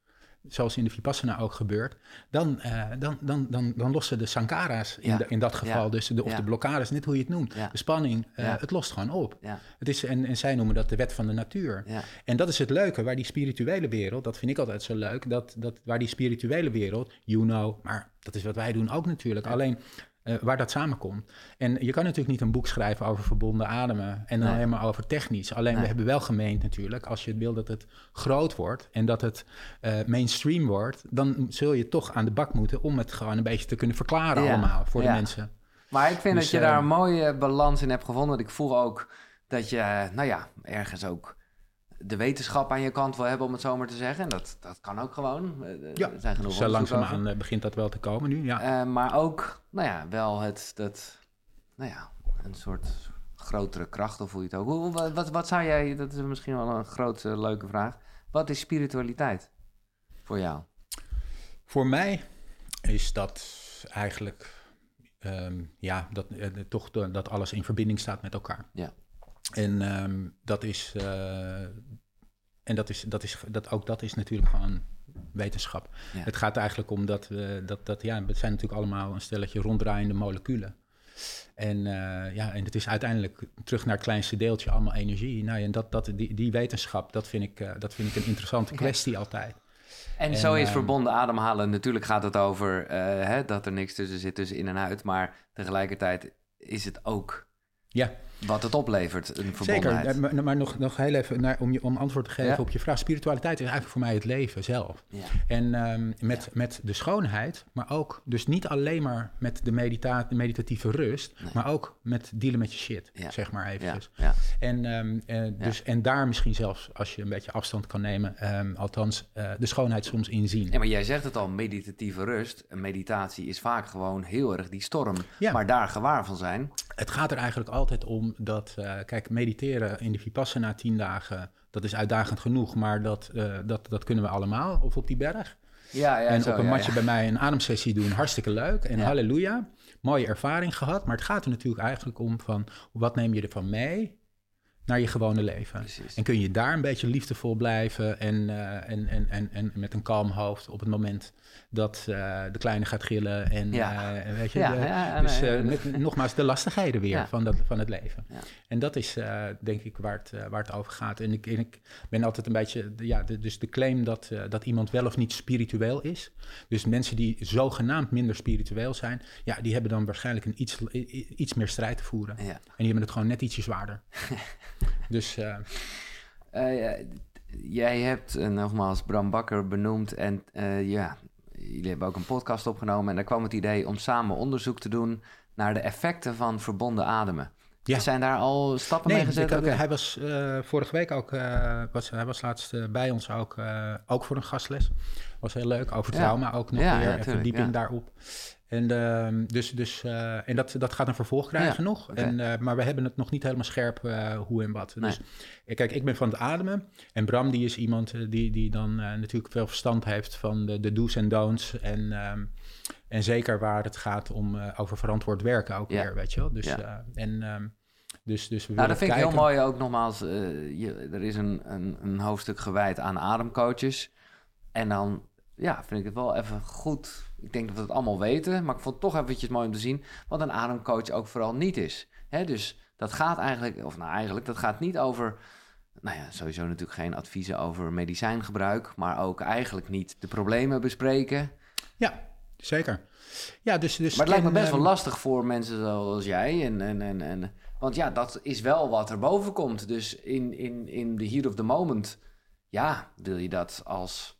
zoals in de Vipassana ook gebeurt, dan, uh, dan, dan, dan, dan lossen de sankara's in, ja. de, in dat geval, ja. dus de, of ja. de blokkades, net hoe je het noemt, ja. de spanning, uh, ja. het lost gewoon op. Ja. Het is, en, en zij noemen dat de wet van de natuur. Ja. En dat is het leuke, waar die spirituele wereld, dat vind ik altijd zo leuk, dat, dat waar die spirituele wereld, you know, maar dat is wat wij doen ook natuurlijk, ja. alleen... Uh, waar dat samenkomt. En je kan natuurlijk niet een boek schrijven over verbonden ademen en dan nee. alleen maar over technisch. Alleen nee. we hebben wel gemeend natuurlijk, als je wil dat het groot wordt en dat het uh, mainstream wordt, dan zul je toch aan de bak moeten om het gewoon een beetje te kunnen verklaren ja. allemaal voor ja. de mensen. Maar ik vind dus, dat je uh, daar een mooie balans in hebt gevonden. Ik voel ook dat je, nou ja, ergens ook de wetenschap aan je kant wil hebben, om het zo maar te zeggen. En dat, dat kan ook gewoon. Ja, er zijn genoeg zo langzaamaan uh, begint dat wel te komen nu, ja. Uh, maar ook, nou ja, wel het, dat, nou ja, een soort grotere kracht, of hoe je het ook... Hoe, wat, wat, wat zou jij, dat is misschien wel een grote, leuke vraag. Wat is spiritualiteit voor jou? Voor mij is dat eigenlijk, um, ja, dat, uh, toch de, dat alles in verbinding staat met elkaar. Ja. En um, dat is, uh, en dat is, dat is, dat ook dat is natuurlijk gewoon wetenschap. Ja. Het gaat eigenlijk om dat we, dat, dat, ja, het zijn natuurlijk allemaal een stelletje ronddraaiende moleculen. En, uh, ja, en het is uiteindelijk terug naar het kleinste deeltje allemaal energie. Nou ja, en dat, dat, die, die wetenschap, dat vind ik, uh, dat vind ik een interessante kwestie ja. altijd. En, en zo is uh, verbonden ademhalen. Natuurlijk gaat het over uh, hè, dat er niks tussen zit, tussen in en uit. Maar tegelijkertijd is het ook... Ja. Wat het oplevert, een verbondenheid. Zeker, maar, maar nog, nog heel even naar, om, je, om antwoord te geven ja. op je vraag. Spiritualiteit is eigenlijk voor mij het leven zelf. Ja. En um, met, ja. met de schoonheid, maar ook... Dus niet alleen maar met de, medita- de meditatieve rust... Nee. maar ook met dealen met je shit, ja. zeg maar eventjes. Ja. Ja. En, um, uh, dus, ja. en daar misschien zelfs, als je een beetje afstand kan nemen... Um, althans, uh, de schoonheid soms inzien. Ja, maar jij zegt het al, meditatieve rust. Een meditatie is vaak gewoon heel erg die storm. Ja. Maar daar gewaar van zijn. Het gaat er eigenlijk altijd om dat... Uh, kijk, mediteren in de Vipassana tien dagen... dat is uitdagend genoeg, maar dat, uh, dat, dat kunnen we allemaal. Of op die berg. Ja, ja, en zo, op een ja, matje ja. bij mij een ademsessie doen, hartstikke leuk. En Ja. halleluja, mooie ervaring gehad. Maar het gaat er natuurlijk eigenlijk om van, wat neem je ervan mee naar je gewone leven? Precies. En kun je daar een beetje liefdevol blijven en, uh, en, en, en, en met een kalm hoofd op het moment dat uh, de kleine gaat gillen. En Ja. uh, weet je, Ja, de, ja, dus nee, uh, met, nogmaals de lastigheden weer ja. van, dat, van het leven. Ja. En dat is uh, denk ik waar het, uh, waar het over gaat. En ik, en ik ben altijd een beetje, ja, de, dus de claim dat, uh, dat iemand wel of niet spiritueel is. Dus mensen die zogenaamd minder spiritueel zijn, ja, die hebben dan waarschijnlijk een iets, iets meer strijd te voeren. Ja. En die hebben het gewoon net ietsje zwaarder. Dus uh, uh, ja, jij hebt uh, nogmaals Bram Bakker benoemd en uh, ja, jullie hebben ook een podcast opgenomen en daar kwam het idee om samen onderzoek te doen naar de effecten van verbonden ademen. Ja. Zijn daar al stappen nee, mee gezet? Ik, okay. Hij was uh, vorige week ook, uh, was, hij was laatst uh, bij ons ook, uh, ook voor een gastles. Was heel leuk, over trauma ja. ook nog ja, weer, ja, even verdieping ja. daarop. En, uh, dus, dus, uh, en dat, dat gaat een vervolg krijgen ja, nog. Okay. En, uh, maar we hebben het nog niet helemaal scherp uh, hoe en wat. Nee. Dus kijk, ik ben van het ademen. En Bram die is iemand uh, die, die dan uh, natuurlijk veel verstand heeft van de, de do's en don'ts. En, um, en zeker waar het gaat om uh, over verantwoord werken ook ja. weer, weet je wel. Dus, ja. uh, en, um, dus, dus we nou, dat vind kijken. ik heel mooi ook nogmaals. Uh, je, er is een, een, een hoofdstuk gewijd aan ademcoaches. En dan ja, vind ik het wel even goed. Ik denk dat we het allemaal weten, maar ik vond het toch eventjes mooi om te zien wat een ademcoach ook vooral niet is. Hè, dus dat gaat eigenlijk, of nou eigenlijk, dat gaat niet over, nou ja, sowieso natuurlijk geen adviezen over medicijngebruik, maar ook eigenlijk niet de problemen bespreken. Ja, zeker. Ja, dus, dus maar het lijkt me best wel lastig voor mensen zoals jij. En, en, en, en, want ja, dat is wel wat er boven komt. Dus in, in, in the heat of the moment, ja, wil je dat als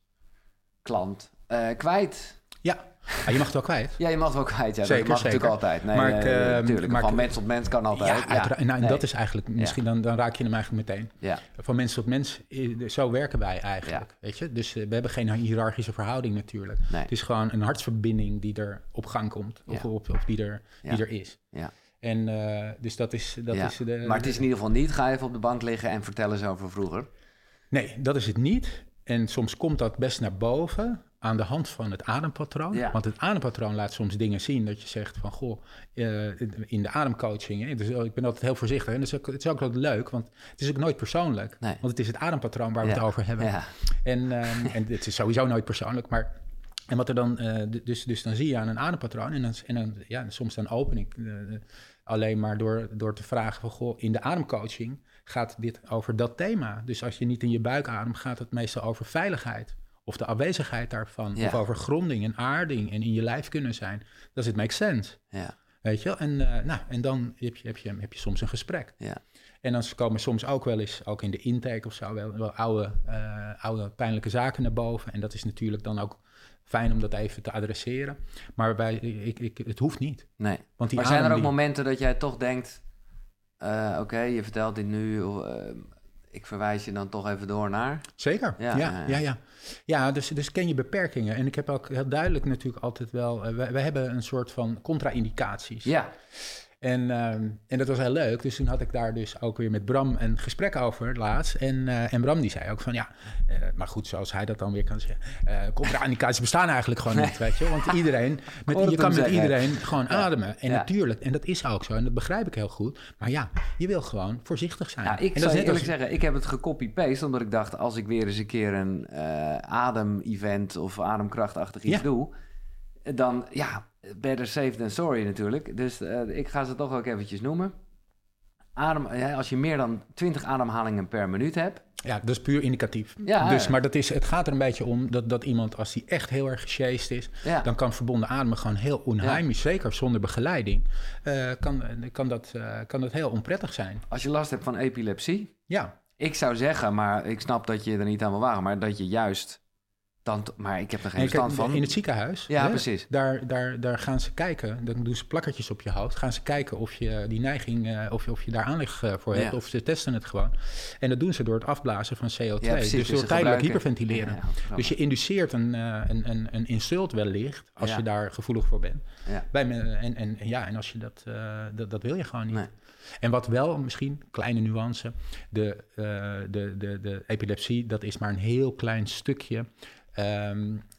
klant uh, kwijt. Ja, ah, je mag het wel kwijt. Ja, je mag het wel kwijt. Ja, zeker, dat mag zeker. natuurlijk altijd. Nee, maar nee, ik, nee, uh, natuurlijk. Maar van ik, mens tot mens kan altijd. Ja, ja. uiteraard. Nou, nee. dat is eigenlijk misschien, ja. dan, dan raak je hem eigenlijk meteen. Ja. Van mens tot mens, zo werken wij eigenlijk. Ja. Weet je? Dus uh, we hebben geen hiërarchische verhouding natuurlijk. Nee. Het is gewoon een hartsverbinding die er op gang komt. Of, ja. of, of die, er, ja. die er is. Ja. En uh, dus dat is... Dat ja. is de, maar het is in ieder geval niet, ga even op de bank liggen en vertel eens over vroeger. Nee, dat is het niet. En soms komt dat best naar boven aan de hand van het adempatroon. Ja. Want het adempatroon laat soms dingen zien dat je zegt van, goh, uh, in de ademcoaching, hè, dus ik ben altijd heel voorzichtig. En dat is ook, het is ook altijd leuk, want het is ook nooit persoonlijk. Nee. Want het is het adempatroon waar we ja. het over hebben. Ja. En, um, en het is sowieso nooit persoonlijk, maar... En wat er dan, uh, dus, dus dan zie je aan een adempatroon en, dan, en dan, ja, soms dan open ik uh, alleen maar door, door te vragen van, goh, in de ademcoaching gaat dit over dat thema. Dus als je niet in je buik ademt, gaat het meestal over veiligheid. Of de afwezigheid daarvan. Ja. Of over gronding en aarding en in je lijf kunnen zijn. Does it make sense? Ja. Weet je? En, uh, nou, en dan heb je, heb, je, heb je soms een gesprek. Ja. En dan komen soms ook wel eens, ook in de intake of zo, wel, wel oude, uh, oude pijnlijke zaken naar boven. En dat is natuurlijk dan ook fijn om dat even te adresseren. Maar bij, ik, ik, het hoeft niet. Nee. Want die maar zijn er ook die... momenten dat jij toch denkt, uh, oké, okay, je vertelt dit nu, uh, ik verwijs je dan toch even door naar? Zeker, ja. ja, ja, ja. ja. ja dus, dus ken je beperkingen. En ik heb ook heel duidelijk natuurlijk altijd wel... Uh, wij, wij hebben een soort van contra-indicaties. Ja. En, uh, en dat was heel leuk. Dus toen had ik daar dus ook weer met Bram een gesprek over laatst. En, uh, en Bram die zei ook van ja, uh, maar goed, zoals hij dat dan weer kan zeggen. Uh, contra-indicaties bestaan eigenlijk gewoon niet, weet je. Want iedereen, met, je kan met zeggen. iedereen gewoon ja. ademen. En ja. natuurlijk, en dat is ook zo. En dat begrijp ik heel goed. Maar ja, je wil gewoon voorzichtig zijn. Ja, ik en zou dat eerlijk als... zeggen, ik heb het gecopy-paste. Omdat ik dacht, als ik weer eens een keer een uh, adem-event of ademkrachtachtig iets ja. doe. Dan, ja, better safe than sorry natuurlijk. Dus uh, ik ga ze toch ook eventjes noemen. Adem, ja, als je meer dan twintig ademhalingen per minuut hebt. Ja, dat is puur indicatief. Ja, dus, maar dat is, het gaat er een beetje om dat, dat iemand, als die echt heel erg gesjeest is... Ja. dan kan verbonden ademen gewoon heel onheimisch, ja. zeker zonder begeleiding... Uh, kan, kan, dat, uh, kan dat heel onprettig zijn. Als je last hebt van epilepsie... Ja. Ik zou zeggen, maar ik snap dat je er niet aan wil wagen... maar dat je juist... Dan t- maar ik heb er geen nee, verstand kijk, van. In het ziekenhuis, ja, hè, precies. Daar, daar, daar gaan ze kijken, dan doen ze plakkertjes op je hoofd. Gaan ze kijken of je die neiging, uh, of, je, of je daar aanleg uh, voor hebt. Ja. Of ze testen het gewoon. En dat doen ze door het afblazen van C O twee. Ja, precies, dus door dus tijdelijk hyperventileren. Ja, ja, dus je induceert een, uh, een, een, een insult wellicht, als ja. je daar gevoelig voor bent. Ja. Bij me, en, en, en ja, en als je dat, uh, dat, dat wil je gewoon niet. Nee. En wat wel misschien, kleine nuance, de, uh, de, de, de epilepsie, dat is maar een heel klein stukje... Um,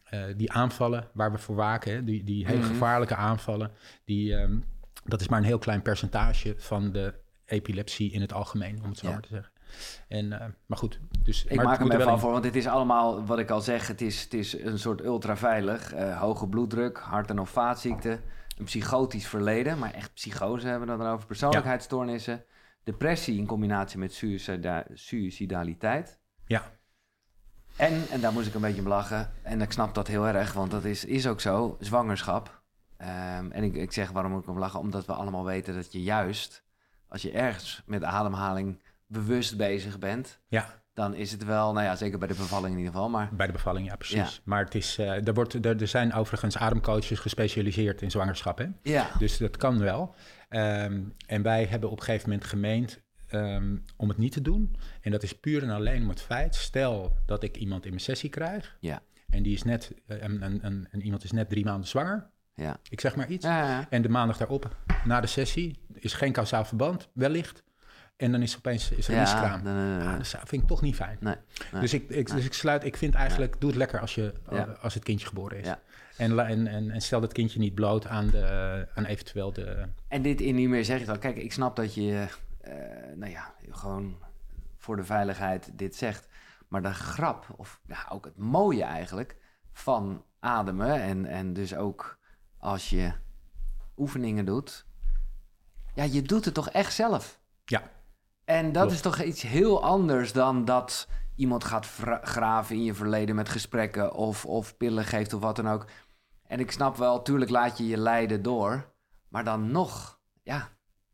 uh, die aanvallen waar we voor waken, hè, die, die hele Mm-hmm. gevaarlijke aanvallen, die, um, dat is maar een heel klein percentage van de epilepsie in het algemeen, om het zo ja. maar te zeggen. En, uh, maar goed, dus... Ik maar maak hem even in... af voor, want het is allemaal, wat ik al zeg, het is, het is een soort ultraveilig. Uh, hoge bloeddruk, hart- en vaatziekten, een psychotisch verleden, maar echt psychose hebben we dan over, persoonlijkheidsstoornissen, ja. depressie in combinatie met suicida- suicidaliteit. Ja. En, en daar moest ik een beetje om lachen, en ik snap dat heel erg, want dat is, is ook zo, zwangerschap. Um, en ik, ik zeg, waarom moet ik om lachen? Omdat we allemaal weten dat je juist, als je ergens met ademhaling bewust bezig bent, ja. dan is het wel, nou ja, zeker bij de bevalling in ieder geval. Maar... Bij de bevalling, ja, precies. Ja. Maar het is, uh, er, wordt, er, er zijn overigens ademcoaches gespecialiseerd in zwangerschap, hè? Ja. Dus dat kan wel. Um, en wij hebben op een gegeven moment gemeend um, om het niet te doen. En dat is puur en alleen om het feit, stel dat ik iemand in mijn sessie krijg, ja. en die is net, uh, en, en, en, en iemand is net drie maanden zwanger, ja. ik zeg maar iets, ja, ja, ja. en de maandag daarop, na de sessie, is geen kausaal verband, wellicht. En dan is er opeens is er een ja, miskraam. nee, nee, nee. Ah, dat vind ik toch niet fijn. Nee, nee, dus, ik, ik, nee. dus ik sluit, ik vind eigenlijk, nee. doe het lekker als, je, ja. als het kindje geboren is. Ja. En, en, en, en stel dat kindje niet bloot aan, de, aan eventueel de... En dit in niet meer zeg je al. Kijk, ik snap dat je, uh, nou ja, gewoon voor de veiligheid dit zegt. Maar de grap, of nou, ook het mooie eigenlijk, van ademen en, en dus ook als je oefeningen doet, ja, je doet het toch echt zelf. Ja. En dat Klopt. is toch iets heel anders dan dat iemand gaat vra- graven in je verleden met gesprekken of, of pillen geeft of wat dan ook. En ik snap wel, tuurlijk laat je je leiden door, maar dan nog, ja,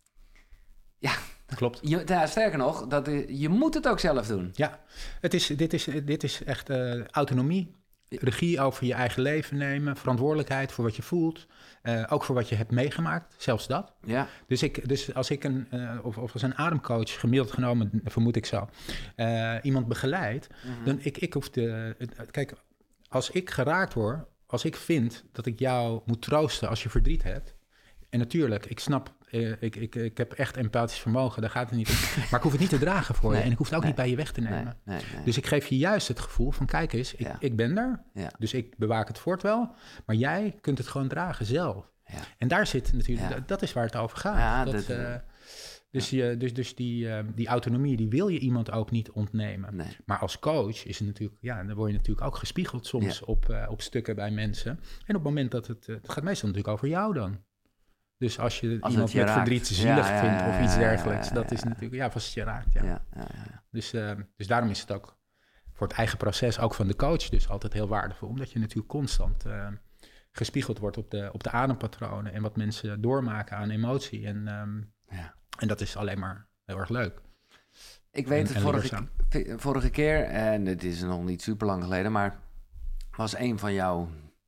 ja. Klopt. Je, ja, sterker nog, dat, je moet het ook zelf doen. Ja, het is, dit, is, dit is echt uh, autonomie, regie over je eigen leven nemen, verantwoordelijkheid voor wat je voelt, uh, ook voor wat je hebt meegemaakt, zelfs dat. Ja. Dus, ik, dus als ik een, uh, of, of als een ademcoach, gemiddeld genomen, vermoed ik zo, uh, iemand begeleid, mm-hmm. dan ik, ik hoef de, uh, kijk, als ik geraakt word, als ik vind dat ik jou moet troosten als je verdriet hebt, en natuurlijk, ik snap, uh, ik, ik, ik heb echt empathisch vermogen, daar gaat het niet om. Maar ik hoef het niet te dragen voor nee, je en ik hoef het ook nee, niet bij je weg te nemen. Nee, nee, nee. Dus ik geef je juist het gevoel van, kijk eens, ik, ja. ik ben er, ja. dus ik bewaak het voort wel, maar jij kunt het gewoon dragen zelf. Ja. En daar zit natuurlijk, ja. dat, dat is waar het over gaat. Ja, dat, dat, uh, dus ja. je, dus, dus die, uh, die autonomie, die wil je iemand ook niet ontnemen. Nee. Maar als coach is het natuurlijk, ja, dan word je natuurlijk ook gespiegeld soms ja. op, uh, op stukken bij mensen. En op het moment dat het, uh, het gaat meestal natuurlijk over jou dan. Dus als je als iemand je met raakt. verdriet zielig ja, ja, vindt of iets dergelijks, ja, ja, ja, dat is natuurlijk, ja, als het je raakt, ja. ja, ja, ja. Dus, uh, dus daarom is het ook voor het eigen proces, ook van de coach, dus altijd heel waardevol. Omdat je natuurlijk constant uh, gespiegeld wordt op de, op de adempatronen en wat mensen doormaken aan emotie. En, um, ja. en dat is alleen maar heel erg leuk. Ik weet en, het vorige, vorige keer, en het is nog niet super lang geleden, maar was een van jouw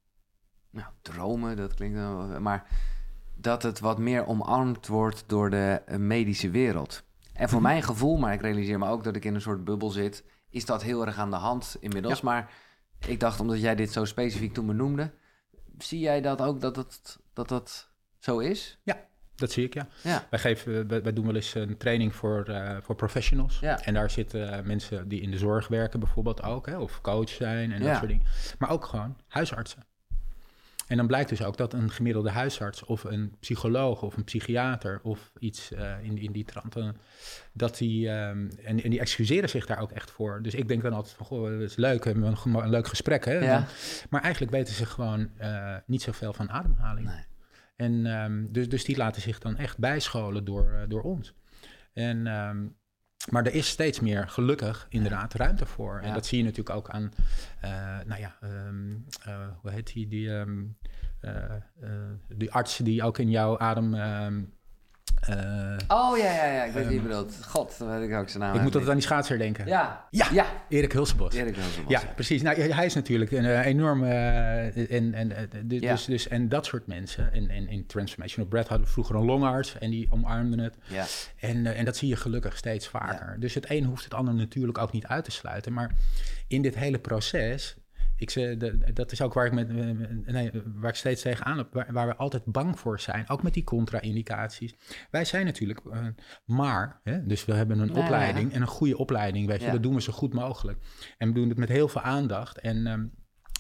nou, dromen, dat klinkt wel, maar dat het wat meer omarmd wordt door de medische wereld. En voor mijn gevoel, maar ik realiseer me ook dat ik in een soort bubbel zit, is dat heel erg aan de hand inmiddels. Ja. Maar ik dacht, omdat jij dit zo specifiek toen benoemde, zie jij dat ook, dat het, dat, dat zo is? Ja, dat zie ik, ja. ja. Wij, geven, wij, wij doen wel eens een training voor, uh, voor professionals. Ja. En daar zitten uh, mensen die in de zorg werken bijvoorbeeld ook, hè, of coach zijn en ja. dat soort dingen. Maar ook gewoon huisartsen. En dan blijkt dus ook dat een gemiddelde huisarts of een psycholoog of een psychiater of iets uh, in, in die trant, uh, dat die, um, en, en die excuseren zich daar ook echt voor. Dus ik denk dan altijd van, goh, dat is leuk, we hebben een, een leuk gesprek, hè. Ja. Dan, maar eigenlijk weten ze gewoon uh, niet zoveel van ademhaling. Nee. En um, dus, dus die laten zich dan echt bijscholen door, uh, door ons. En... Um, Maar er is steeds meer, gelukkig, inderdaad, ruimte voor. Ja. En dat zie je natuurlijk ook aan, uh, nou ja, um, uh, hoe heet die, die, um, uh, uh, die arts die ook in jouw adem... Um, uh, oh ja, ja, ja, ik weet um, wie je bedoelt. God, dan weet ik ook zijn naam. Ik moet altijd aan die schaatser denken. Ja, ja, ja. Erik Hulsebos. Erik Hulsebos. Ja, ja, precies. Nou, hij is natuurlijk een uh, enorme... Uh, en, en, uh, dus, ja. dus, dus, en dat soort mensen. En, en in Transformational Breath hadden we vroeger een longarts en die omarmden het. Ja. En, uh, en dat zie je gelukkig steeds vaker. Ja. Dus het een hoeft het ander natuurlijk ook niet uit te sluiten. Maar in dit hele proces... Ik zeg, de, dat is ook waar ik, met, nee, waar ik steeds tegenaan heb, waar, waar we altijd bang voor zijn, ook met die contra-indicaties. Wij zijn natuurlijk uh, maar, hè, dus we hebben een ja, opleiding ja. en een goede opleiding, weet je, ja. dat doen we zo goed mogelijk. En we doen het met heel veel aandacht en, um,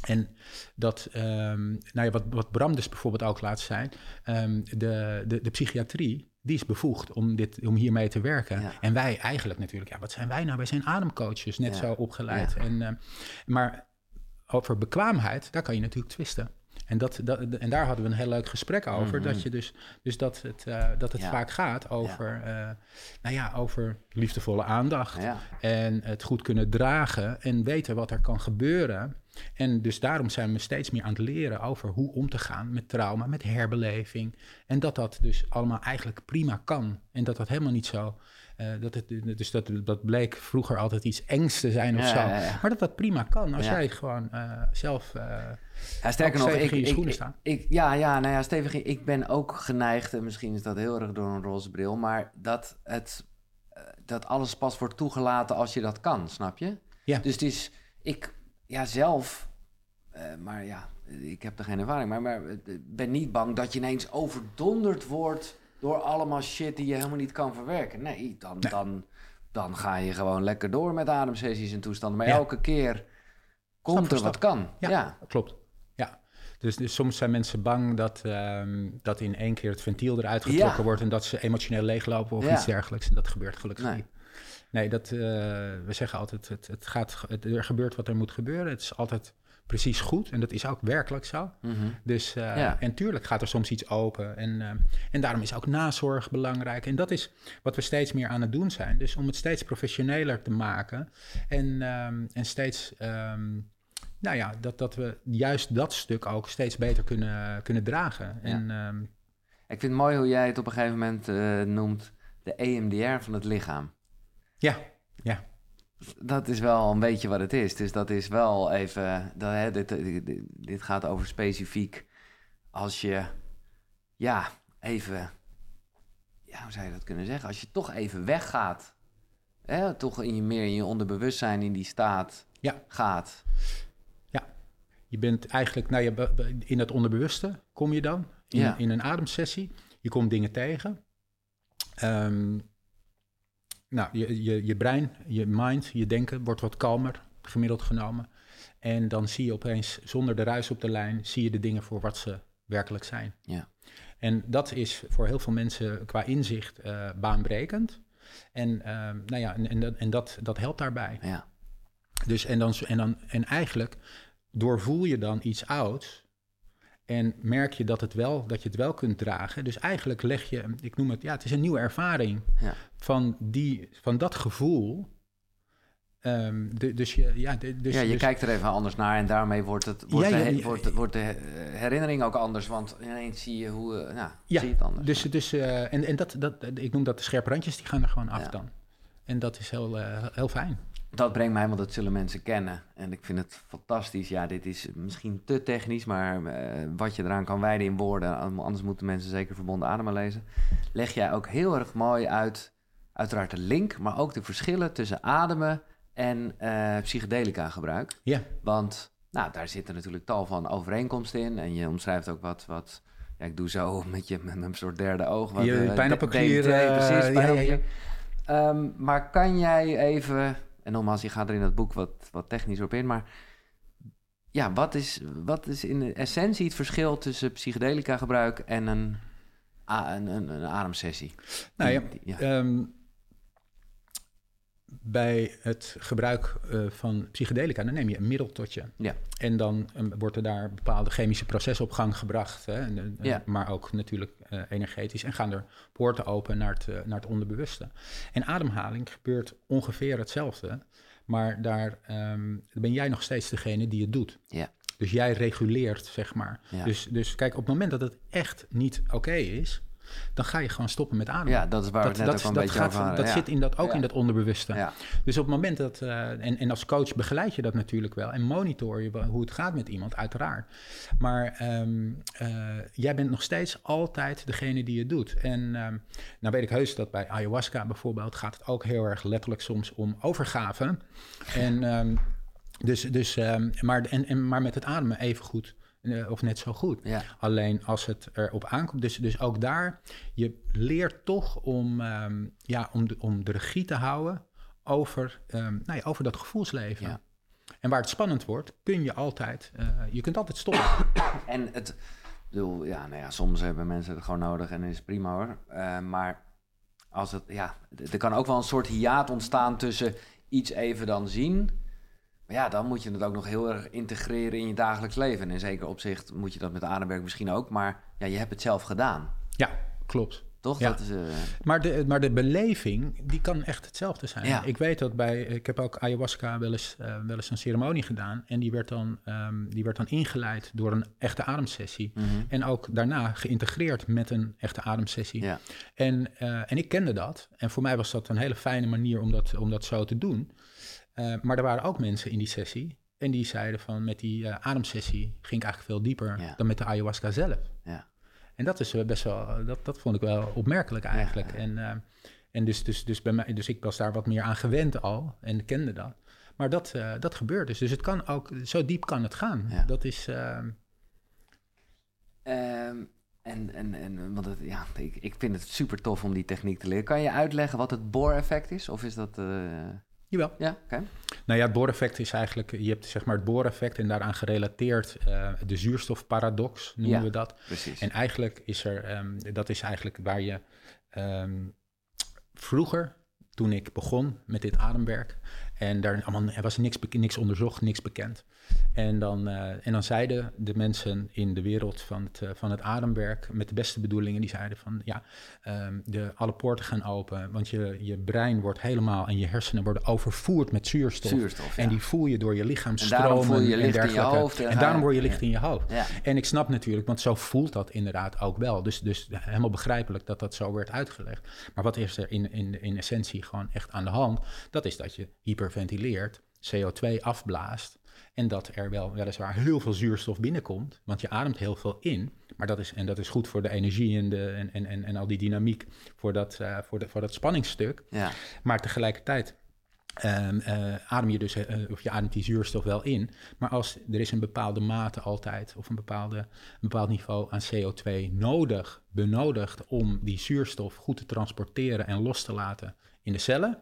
En dat, um, nou ja, wat, wat Bram dus bijvoorbeeld ook laat zijn, um, de, de, de psychiatrie, die is bevoegd om, dit, om hiermee te werken. Ja. En wij eigenlijk natuurlijk, ja, wat zijn wij nou? Wij zijn ademcoaches, net ja. zo opgeleid. Ja. En, uh, maar over bekwaamheid, daar kan je natuurlijk twisten. En, dat, dat, en daar hadden we een heel leuk gesprek over. Mm-hmm. Dat je dus, dus dat het, uh, dat het ja. vaak gaat over, ja. Uh, nou ja, over liefdevolle aandacht. Ja. En het goed kunnen dragen en weten wat er kan gebeuren. En dus daarom zijn we steeds meer aan het leren over hoe om te gaan met trauma, met herbeleving. En dat dat dus allemaal eigenlijk prima kan. En dat dat helemaal niet zo... Uh, dat het, dus dat, dat bleek vroeger altijd iets engs te zijn of ja, zo. Ja, ja. Maar dat dat prima kan als ja. jij gewoon uh, zelf uh, ja, sterker nog, ik, in je schoenen ik, staat. Ik, ja, ja, nou ja, stevig. Ik ben ook geneigd, en misschien is dat heel erg door een roze bril, maar dat, het, uh, dat alles pas wordt toegelaten als je dat kan, snap je? Ja. Dus het is, ik, ja, zelf, uh, maar ja, ik heb er geen ervaring, maar, maar ben niet bang dat je ineens overdonderd wordt door allemaal shit die je helemaal niet kan verwerken. Nee, dan, nee. dan, dan ga je gewoon lekker door met ademsessies en toestanden. Maar ja. elke keer komt er wat kan. Ja, ja. klopt. Ja. Dus, dus soms zijn mensen bang dat, um, dat in één keer het ventiel eruit getrokken ja. wordt en dat ze emotioneel leeglopen of ja. iets dergelijks. En dat gebeurt gelukkig nee. niet. Nee, dat, uh, we zeggen altijd, het, het gaat, het, er gebeurt wat er moet gebeuren. Het is altijd precies goed. En dat is ook werkelijk zo. Mm-hmm. Dus, uh, ja. En tuurlijk gaat er soms iets open. En, uh, en daarom is ook nazorg belangrijk. En dat is wat we steeds meer aan het doen zijn. Dus om het steeds professioneler te maken. En, um, en steeds... Um, nou ja, dat, dat we juist dat stuk ook steeds beter kunnen, kunnen dragen. Ja. En, um, ik vind het mooi hoe jij het op een gegeven moment uh, noemt de E M D R van het lichaam. Ja, ja. Dat is wel een beetje wat het is. Dus dat is wel even... Dat, hè, dit, dit, dit gaat over specifiek als je... Ja, even... Ja, hoe zou je dat kunnen zeggen? Als je toch even weggaat. Hè, toch in je, meer in je onderbewustzijn in die staat ja. gaat. Ja. Je bent eigenlijk... Nou, je, in het onderbewuste kom je dan. In, ja. in een ademsessie. Je komt dingen tegen. Um, Nou, je, je, je brein, je mind, je denken wordt wat kalmer, gemiddeld genomen. En dan zie je opeens, zonder de ruis op de lijn, zie je de dingen voor wat ze werkelijk zijn. Ja. En dat is voor heel veel mensen qua inzicht uh, baanbrekend. En, uh, nou ja, en, en, dat, en dat, dat helpt daarbij. Ja. Dus en, dan, en, dan, en eigenlijk doorvoel je dan iets ouds. En merk je dat, het wel, dat je het wel kunt dragen. Dus eigenlijk leg je, ik noem het, ja, het is een nieuwe ervaring ja. van, die, van dat gevoel. Um, de, dus je, ja, de, dus, ja, je dus, kijkt er even anders naar en daarmee wordt, het, wordt, ja, de, ja, wordt, wordt de herinnering ook anders. Want ineens zie je hoe, uh, nou, ja, zie je het anders. Dus, dus, uh, en en dat, dat, ik noem dat de scherpe randjes, die gaan er gewoon af ja. dan. En dat is heel, uh, heel fijn. Dat brengt mij, want dat zullen mensen kennen. En ik vind het fantastisch. Ja, dit is misschien te technisch, maar uh, wat je eraan kan wijden in woorden, anders moeten mensen zeker verbonden ademen lezen. Leg jij ook heel erg mooi uit, uiteraard de link, maar ook de verschillen tussen ademen en uh, psychedelica gebruik. Ja. Want nou, daar zitten natuurlijk tal van overeenkomsten in. En je omschrijft ook wat... wat ja, ik doe zo met je met een soort derde oog. Wat, je uh, pijnappelklier. Uh, precies, pijnappelklier. Ja, ja, ja. Um, maar kan jij even... En nogmaals, je gaat er in dat boek wat, wat technisch op in, maar ja, wat is, wat is in de essentie het verschil tussen psychedelica gebruik en een, een, een, een ademsessie? Nou ja, die, ja. Um, bij het gebruik uh, van psychedelica, dan neem je een middel tot je. Ja. En dan um, wordt er daar bepaalde chemische processen op gang gebracht, hè, en, uh, ja. maar ook natuurlijk uh, energetisch. En gaan er poorten open naar het, uh, naar het onderbewuste. En ademhaling gebeurt ongeveer hetzelfde, maar daar um, ben jij nog steeds degene die het doet. Ja. Dus jij reguleert, zeg maar. Ja. Dus, dus kijk, op het moment dat het echt niet oké okay is, dan ga je gewoon stoppen met ademen. Ja, dat is waar we dat, het net dat, ook een dat beetje gaat, over hadden. Dat ja. zit in dat, ook ja. in dat onderbewuste. Ja. Dus op het moment dat... Uh, en, en als coach begeleid je dat natuurlijk wel. En monitor je hoe het gaat met iemand, uiteraard. Maar um, uh, jij bent nog steeds altijd degene die het doet. En um, nou weet ik heus dat bij ayahuasca bijvoorbeeld gaat het ook heel erg letterlijk soms om overgave. En um, dus, dus um, maar, en, en, maar met het ademen even goed. Uh, of net zo goed. Ja. Alleen als het erop aankomt. Dus, dus ook daar, je leert toch om, um, ja, om, de, om de regie te houden over, um, nou ja, over dat gevoelsleven. Ja. En waar het spannend wordt, kun je altijd, uh, je kunt altijd stoppen. En het, ik bedoel, ja, nou ja, soms hebben mensen het gewoon nodig en is prima hoor. Uh, maar als het, ja, er kan ook wel een soort hiaat ontstaan tussen iets even dan zien. Maar ja, dan moet je het ook nog heel erg integreren in je dagelijks leven. En in zeker opzicht moet je dat met ademwerk misschien ook. Maar ja, je hebt het zelf gedaan. Ja, klopt. Toch? Ja. Dat is, uh... maar, de, maar de beleving, die kan echt hetzelfde zijn. Ja. Ik weet dat bij, ik heb ook ayahuasca wel eens, uh, wel eens een ceremonie gedaan. En die werd dan, um, die werd dan ingeleid door een echte ademsessie. Mm-hmm. En ook daarna geïntegreerd met een echte ademsessie. Ja. En, uh, en ik kende dat. En voor mij was dat een hele fijne manier om dat, om dat zo te doen. Uh, maar er waren ook mensen in die sessie. En die zeiden van, met die uh, ademsessie ging ik eigenlijk veel dieper ja. dan met de ayahuasca zelf. Ja. En dat is best wel, dat, dat vond ik wel opmerkelijk eigenlijk. Ja, ja. En, uh, en dus, dus, dus, bij mij, dus ik was daar wat meer aan gewend al en kende dat. Maar dat, uh, dat gebeurt dus. Dus het kan ook, zo diep kan het gaan. Ja. Dat is... Uh... Um, en, en, en want het, ja, ik, ik vind het super tof om die techniek te leren. Kan je uitleggen wat het Bohr-effect is? Of is dat... Uh... Jawel. Ja, oké. Okay. Nou ja, het Bohr-effect is eigenlijk... Je hebt zeg maar het Bohr-effect en daaraan gerelateerd uh, de zuurstofparadox, noemen ja, we dat. Precies. En eigenlijk is er... Um, dat is eigenlijk waar je... Um, vroeger, toen ik begon met dit ademwerk... en daar allemaal, er was niks, niks onderzocht, niks bekend... En dan, uh, en dan zeiden de mensen in de wereld van het, uh, van het ademwerk... met de beste bedoelingen, die zeiden van... ja, um, de, alle poorten gaan open, want je, je brein wordt helemaal... en je hersenen worden overvoerd met zuurstof. zuurstof ja. En die voel je door je lichaam en stromen. Daarom voel je licht en in je hoofd. En, en daarom word je licht ja. in je hoofd. Ja. En ik snap natuurlijk, want zo voelt dat inderdaad ook wel. Dus, dus helemaal begrijpelijk dat dat zo werd uitgelegd. Maar wat is er in, in, in essentie gewoon echt aan de hand? Dat is dat je hyperventileert, C O twee afblaast... En dat er wel weliswaar heel veel zuurstof binnenkomt, want je ademt heel veel in. Maar dat is, en dat is goed voor de energie en, de, en, en, en, en al die dynamiek voor dat, uh, voor de, voor dat spanningsstuk. Ja. Maar tegelijkertijd um, uh, adem je dus, uh, of je ademt die zuurstof wel in. Maar als er is een bepaalde mate altijd, of een, bepaalde, een bepaald niveau aan C O twee nodig, benodigd om die zuurstof goed te transporteren en los te laten in de cellen.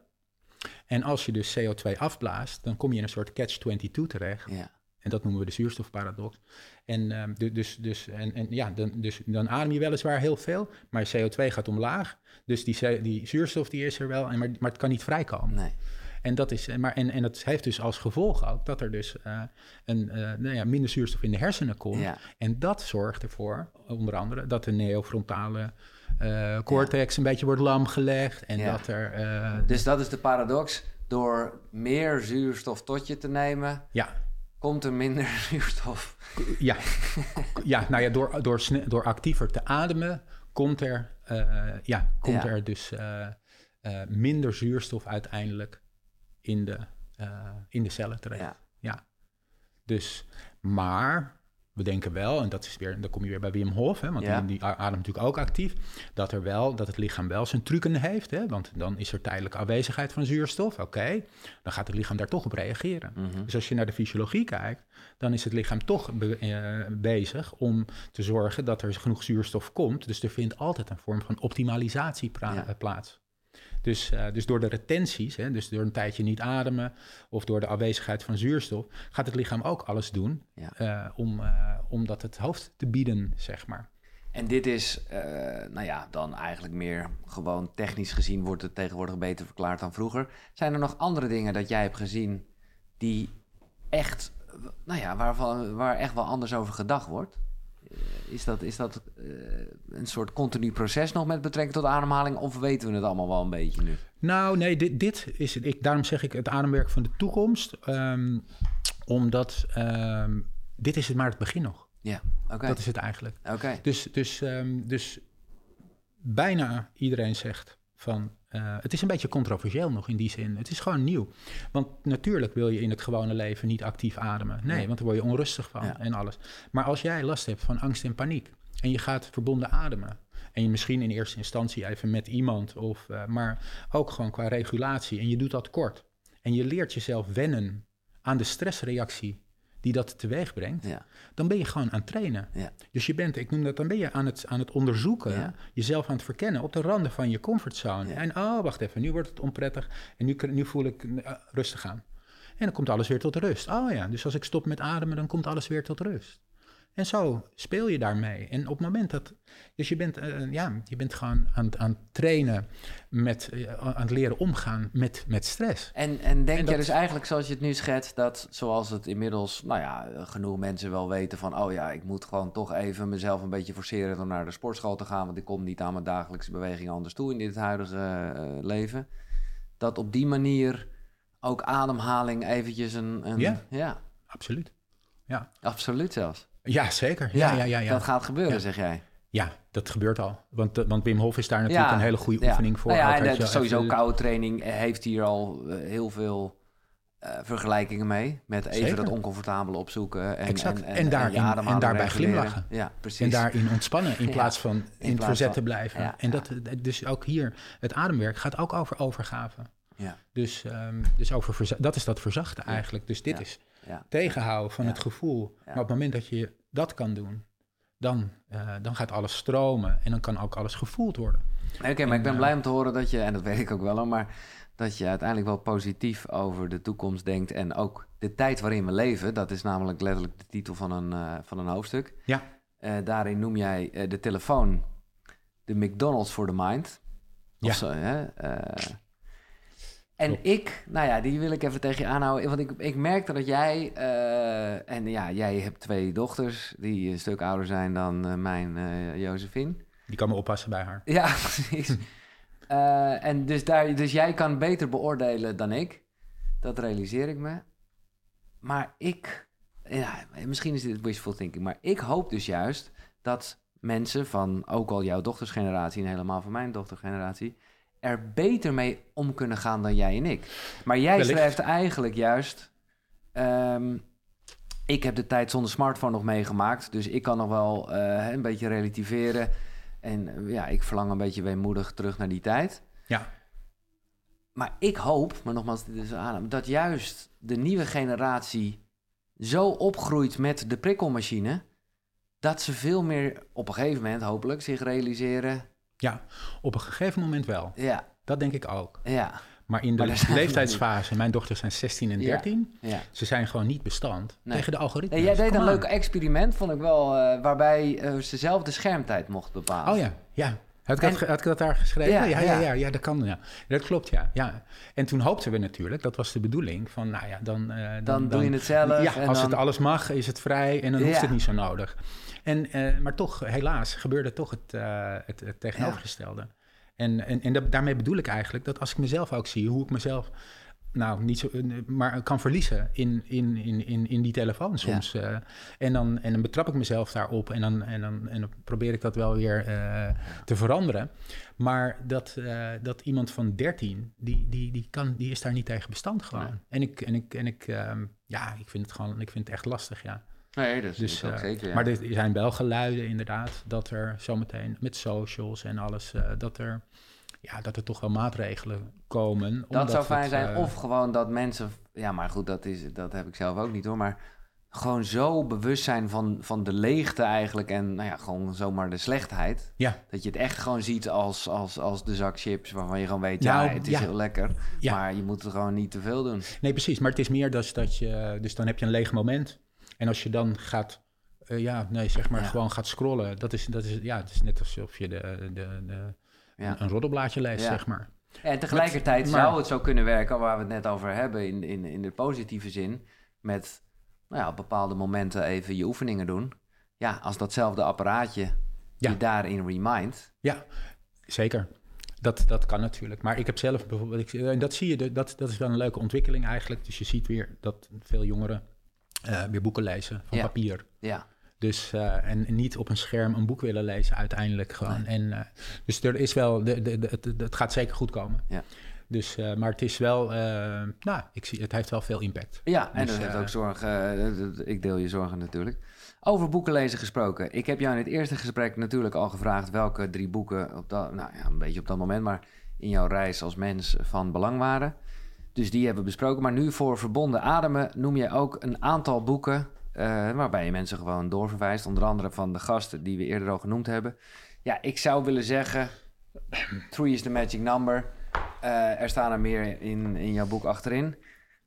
En als je dus C O twee afblaast, dan kom je in een soort catch twenty-two terecht. Ja. En dat noemen we de zuurstofparadox. En, uh, dus, dus, en, en, ja, dan, dus dan adem je weliswaar heel veel, maar C O twee gaat omlaag. Dus die, die zuurstof die is er wel, maar, maar het kan niet vrijkomen. Nee. En dat is, maar, en, en dat heeft dus als gevolg ook dat er dus uh, een, uh, nou ja, minder zuurstof in de hersenen komt. Ja. En dat zorgt ervoor, onder andere, dat de neofrontale... Uh, cortex ja. een beetje wordt lam gelegd en ja. dat er... Uh, dus dat is de paradox. Door meer zuurstof tot je te nemen, ja. komt er minder zuurstof. Ja, ja nou ja, door, door, sne- door actiever te ademen, komt er, uh, ja, komt ja. er dus uh, uh, minder zuurstof uiteindelijk in de, uh, in de cellen terecht. Ja. ja. Dus, maar... We denken wel, en dat is weer, dan kom je weer bij Wim Hof, hè, want ja. die, die ademt natuurlijk ook actief, dat er wel, dat het lichaam wel zijn trucken heeft, hè, want dan is er tijdelijke afwezigheid van zuurstof, oké, okay, dan gaat het lichaam daar toch op reageren. Mm-hmm. Dus als je naar de fysiologie kijkt, dan is het lichaam toch be, uh, bezig om te zorgen dat er genoeg zuurstof komt, dus er vindt altijd een vorm van optimalisatie pra- ja. plaats. Dus, uh, dus door de retenties, hè, dus door een tijdje niet ademen of door de afwezigheid van zuurstof, gaat het lichaam ook alles doen ja. uh, om, uh, om dat het hoofd te bieden, zeg maar. En dit is, uh, nou ja, dan eigenlijk meer gewoon technisch gezien wordt het tegenwoordig beter verklaard dan vroeger. Zijn er nog andere dingen dat jij hebt gezien die echt, nou ja, waarvan, waar echt wel anders over gedacht wordt? Is dat, is dat uh, een soort continu proces nog met betrekking tot ademhaling? Of weten we het allemaal wel een beetje nu? Nou, nee, dit, dit is het. Ik, daarom zeg ik het ademwerk van de toekomst. Um, omdat um, dit is het maar het begin nog. Ja, oké. Okay. Dat is het eigenlijk. Oké. Okay. Dus, dus, um, dus bijna iedereen zegt van... Uh, het is een beetje controversieel nog in die zin. Het is gewoon nieuw. Want natuurlijk wil je in het gewone leven niet actief ademen. Nee, ja. want daar word je onrustig van ja. en alles. Maar als jij last hebt van angst en paniek... en je gaat verbonden ademen... en je misschien in eerste instantie even met iemand... Of, uh, maar ook gewoon qua regulatie... en je doet dat kort... en je leert jezelf wennen aan de stressreactie... die dat teweeg brengt, ja. dan ben je gewoon aan het trainen. Ja. Dus je bent, ik noem dat, dan ben je aan het, aan het onderzoeken, ja. jezelf aan het verkennen op de randen van je comfortzone. Ja. En oh, wacht even, nu wordt het onprettig en nu, nu voel ik uh, rustig aan. En dan komt alles weer tot rust. Oh ja, dus als ik stop met ademen, dan komt alles weer tot rust. En zo speel je daarmee. En op het moment dat... Dus je bent, uh, ja, je bent gewoon aan, aan het trainen, met, uh, aan het leren omgaan met, met stress. En, en denk en dat, je dus eigenlijk, zoals je het nu schetst, dat zoals het inmiddels, nou ja, genoeg mensen wel weten van, oh ja, ik moet gewoon toch even mezelf een beetje forceren om naar de sportschool te gaan, want ik kom niet aan mijn dagelijkse beweging anders toe in dit huidige uh, leven. Dat op die manier ook ademhaling eventjes een... een ja, ja, absoluut. Ja. Absoluut zelfs. Ja, zeker. Ja, ja, ja, ja, ja. Dat gaat gebeuren, ja. zeg jij. Ja, dat gebeurt al. Want, want Wim Hof is daar natuurlijk ja, een hele goede ja. oefening voor. Nou ja, Altijd, en, uh, sowieso even... koude training heeft hier al uh, heel veel uh, vergelijkingen mee. Met even Zeker. dat oncomfortabele opzoeken. En, exact. En, en, en, daarin, en, en daarbij glimlachen. Ja, precies. En daarin ontspannen in plaats van in, in het verzet van, te blijven. Ja, en ja. dat, dus ook hier, het ademwerk gaat ook over overgave. Ja. Dus, um, dus over verza- dat is dat verzachten ja. eigenlijk. Dus dit ja. is ja. tegenhouden van ja. het gevoel. Ja. Maar op het moment dat je dat kan doen, dan, uh, dan gaat alles stromen en dan kan ook alles gevoeld worden. Oké, okay, maar ik ben blij om te horen dat je, en dat weet ik ook wel al, maar dat je uiteindelijk wel positief over de toekomst denkt en ook de tijd waarin we leven. Dat is namelijk letterlijk de titel van een, uh, van een hoofdstuk. Ja. Uh, daarin noem jij uh, de telefoon de McDonald's for the mind. Of ja. Zo, hè? Uh, en Klopt. ik, nou ja, die wil ik even tegen je aanhouden. Want ik, ik merkte dat jij, uh, en ja, jij hebt twee dochters die een stuk ouder zijn dan uh, mijn uh, Josephine. Die kan me oppassen bij haar. Ja, precies. uh, en dus, daar, dus jij kan beter beoordelen dan ik. Dat realiseer ik me. Maar ik, ja, misschien is dit wishful thinking, maar ik hoop dus juist dat mensen van ook al jouw dochtersgeneratie en helemaal van mijn dochtergeneratie er beter mee om kunnen gaan dan jij en ik. Maar jij Wellicht. Schrijft eigenlijk juist... Um, ik heb de tijd zonder smartphone nog meegemaakt, dus ik kan nog wel uh, een beetje relativeren. En uh, ja, ik verlang een beetje weemoedig terug naar die tijd. Ja. Maar ik hoop, maar nogmaals, dit is aan, dat juist de nieuwe generatie zo opgroeit met de prikkelmachine, dat ze veel meer op een gegeven moment hopelijk zich realiseren. Ja, op een gegeven moment wel. Ja. Dat denk ik ook. Ja. Maar in de maar leeftijdsfase, mijn dochters zijn zestien en dertien, ja. Ja. Ze zijn gewoon niet bestand nee. tegen de algoritmes. Nee, jij deed een leuk experiment, vond ik wel, uh, waarbij uh, ze zelf de schermtijd mocht bepalen. Oh ja, ja. Had ik, en, dat, had ik dat daar geschreven? Ja, ja, ja, ja, ja, ja dat kan. Ja. Dat klopt, ja, ja. En toen hoopten we natuurlijk, dat was de bedoeling, van nou ja, dan... Uh, dan, dan doe je het zelf. Ja, en als dan... het alles mag, is het vrij en dan hoeft ja. het niet zo nodig. En, uh, maar toch, helaas, gebeurde toch het, uh, het, het tegenovergestelde. Ja. En, en, en dat, daarmee bedoel ik eigenlijk dat als ik mezelf ook zie, hoe ik mezelf... Nou, niet zo, maar kan verliezen in, in, in, in, in die telefoon soms. Ja. Uh, en, dan, en dan betrap ik mezelf daarop en dan, en dan, en dan probeer ik dat wel weer uh, te veranderen. Maar dat, uh, dat iemand van dertien, die, die, die, kan, die is daar niet tegen bestand gewoon. Nee. En ik, en ik, en ik um, ja, ik vind het gewoon, ik vind het echt lastig, ja. Nee, dat is dus, ook uh, zeker, ja. Maar er zijn wel geluiden inderdaad, dat er zometeen met socials en alles, uh, dat er... Ja, dat er toch wel maatregelen komen. Dat zou fijn het, zijn. Uh... Of gewoon dat mensen... Ja, maar goed, dat, is, dat heb ik zelf ook niet hoor. Maar gewoon zo bewust zijn van, van de leegte eigenlijk. En nou ja, gewoon zomaar de slechtheid. Ja. Dat je het echt gewoon ziet als, als, als de zak chips. Waarvan je gewoon weet, nou, ja, het is ja. heel lekker. Ja. Maar je moet er gewoon niet te veel doen. Nee, precies. Maar het is meer dus dat je... Dus dan heb je een leeg moment. En als je dan gaat... Uh, ja, nee, zeg maar ja. gewoon gaat scrollen. Dat is, dat is, ja, het is net alsof je de... de, de Ja. een roddelblaadje leest, ja. zeg maar. Ja, en tegelijkertijd met, maar, zou het zo kunnen werken, waar we het net over hebben, in, in, in de positieve zin, met nou ja, op bepaalde momenten even je oefeningen doen. Ja, als datzelfde apparaatje ja. je daarin remindt. Ja, zeker. Dat, dat kan natuurlijk. Maar ik heb zelf bijvoorbeeld, ik, en dat zie je, dat, dat is wel een leuke ontwikkeling eigenlijk. Dus je ziet weer dat veel jongeren uh, weer boeken lezen van ja. papier. Ja. Dus, uh, en niet op een scherm een boek willen lezen uiteindelijk gewoon. Nee. En, uh, dus er is wel, de, de, de, het, het gaat zeker goed komen. Ja. Dus, uh, maar het is wel, uh, nou, ik zie, het heeft wel veel impact. Ja, en dus, dat heeft uh, ook zorgen, uh, ik deel je zorgen natuurlijk. Over boeken lezen gesproken. Ik heb jou in het eerste gesprek natuurlijk al gevraagd welke drie boeken, op dat, nou ja, een beetje op dat moment, maar in jouw reis als mens van belang waren. Dus die hebben we besproken. Maar nu voor Verbonden Ademen noem je ook een aantal boeken... Uh, waarbij je mensen gewoon doorverwijst. Onder andere van de gasten die we eerder al genoemd hebben. Ja, ik zou willen zeggen... Three is the magic number. Uh, er staan er meer in, in jouw boek achterin.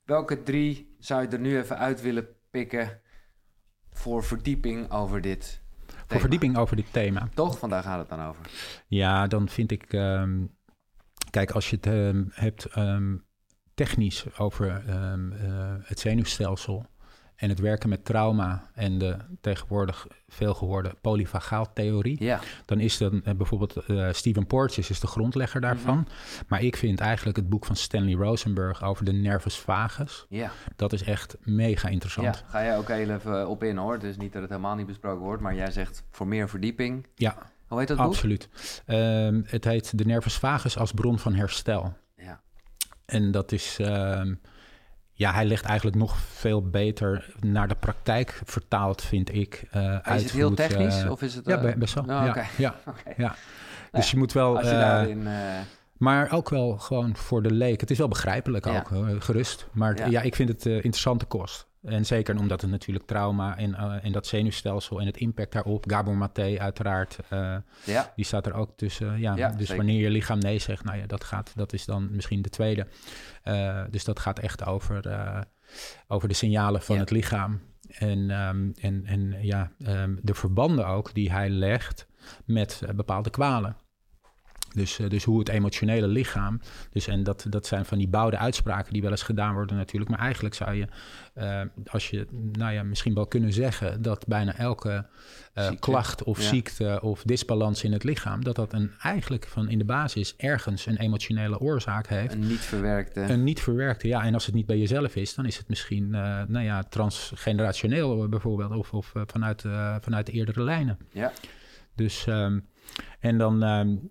welke drie zou je er nu even uit willen pikken voor verdieping over dit thema? Voor verdieping over dit thema. Toch? Vandaar gaat het dan over. Ja, dan vind ik... Um, kijk, als je het um, hebt um, technisch over um, uh, het zenuwstelsel... en het werken met trauma en de tegenwoordig veel gehoorde polyvagaaltheorie... Ja. Dan is dan uh, bijvoorbeeld uh, Stephen Porges is de grondlegger daarvan. Mm-hmm. Maar ik vind eigenlijk het boek van Stanley Rosenberg over de nervus vagus... Ja. Dat is echt mega interessant. Ja, ga jij ook heel even op in, hoor. Dus niet dat het helemaal niet besproken wordt, maar jij zegt voor meer verdieping. Ja, hoe heet dat boek? Absoluut. Um, het heet de nervus vagus als bron van herstel. Ja. En dat is... Um, Ja, hij legt eigenlijk nog veel beter naar de praktijk vertaald, vind ik. Uh, is het heel technisch? Uh, of is het, uh... Ja, best wel. Oh, ja, okay. ja, okay. ja. Dus ja, je moet wel... Als je uh, daarin, uh... Maar ook wel gewoon voor de leek. Het is wel begrijpelijk ook, ja. uh, gerust. Maar ja. ja, ik vind het uh, interessante kost. En zeker omdat het natuurlijk trauma en, uh, en dat zenuwstelsel en het impact daarop... Gabor Maté uiteraard, uh, ja. die staat er ook tussen. Ja, ja, dus zeker. Wanneer je lichaam nee zegt, nou ja, dat, gaat, dat is dan misschien de tweede. Uh, dus dat gaat echt over, uh, over de signalen van ja. het lichaam. En, um, en, en ja, um, de verbanden ook die hij legt met uh, bepaalde kwalen. Dus, uh, dus hoe het emotionele lichaam... Dus, en dat, dat zijn van die bouwde uitspraken die wel eens gedaan worden natuurlijk. Maar eigenlijk zou je, uh, als je, nou ja, misschien wel kunnen zeggen... dat bijna elke uh, klacht of ja. ziekte of disbalans in het lichaam... dat dat een, eigenlijk van in de basis ergens een emotionele oorzaak heeft. Een niet verwerkte. Een niet verwerkte, ja. En als het niet bij jezelf is, dan is het misschien, uh, nou ja, transgenerationeel bijvoorbeeld... of, of uh, vanuit, uh, vanuit de eerdere lijnen. Ja. Dus, um, en dan... Um,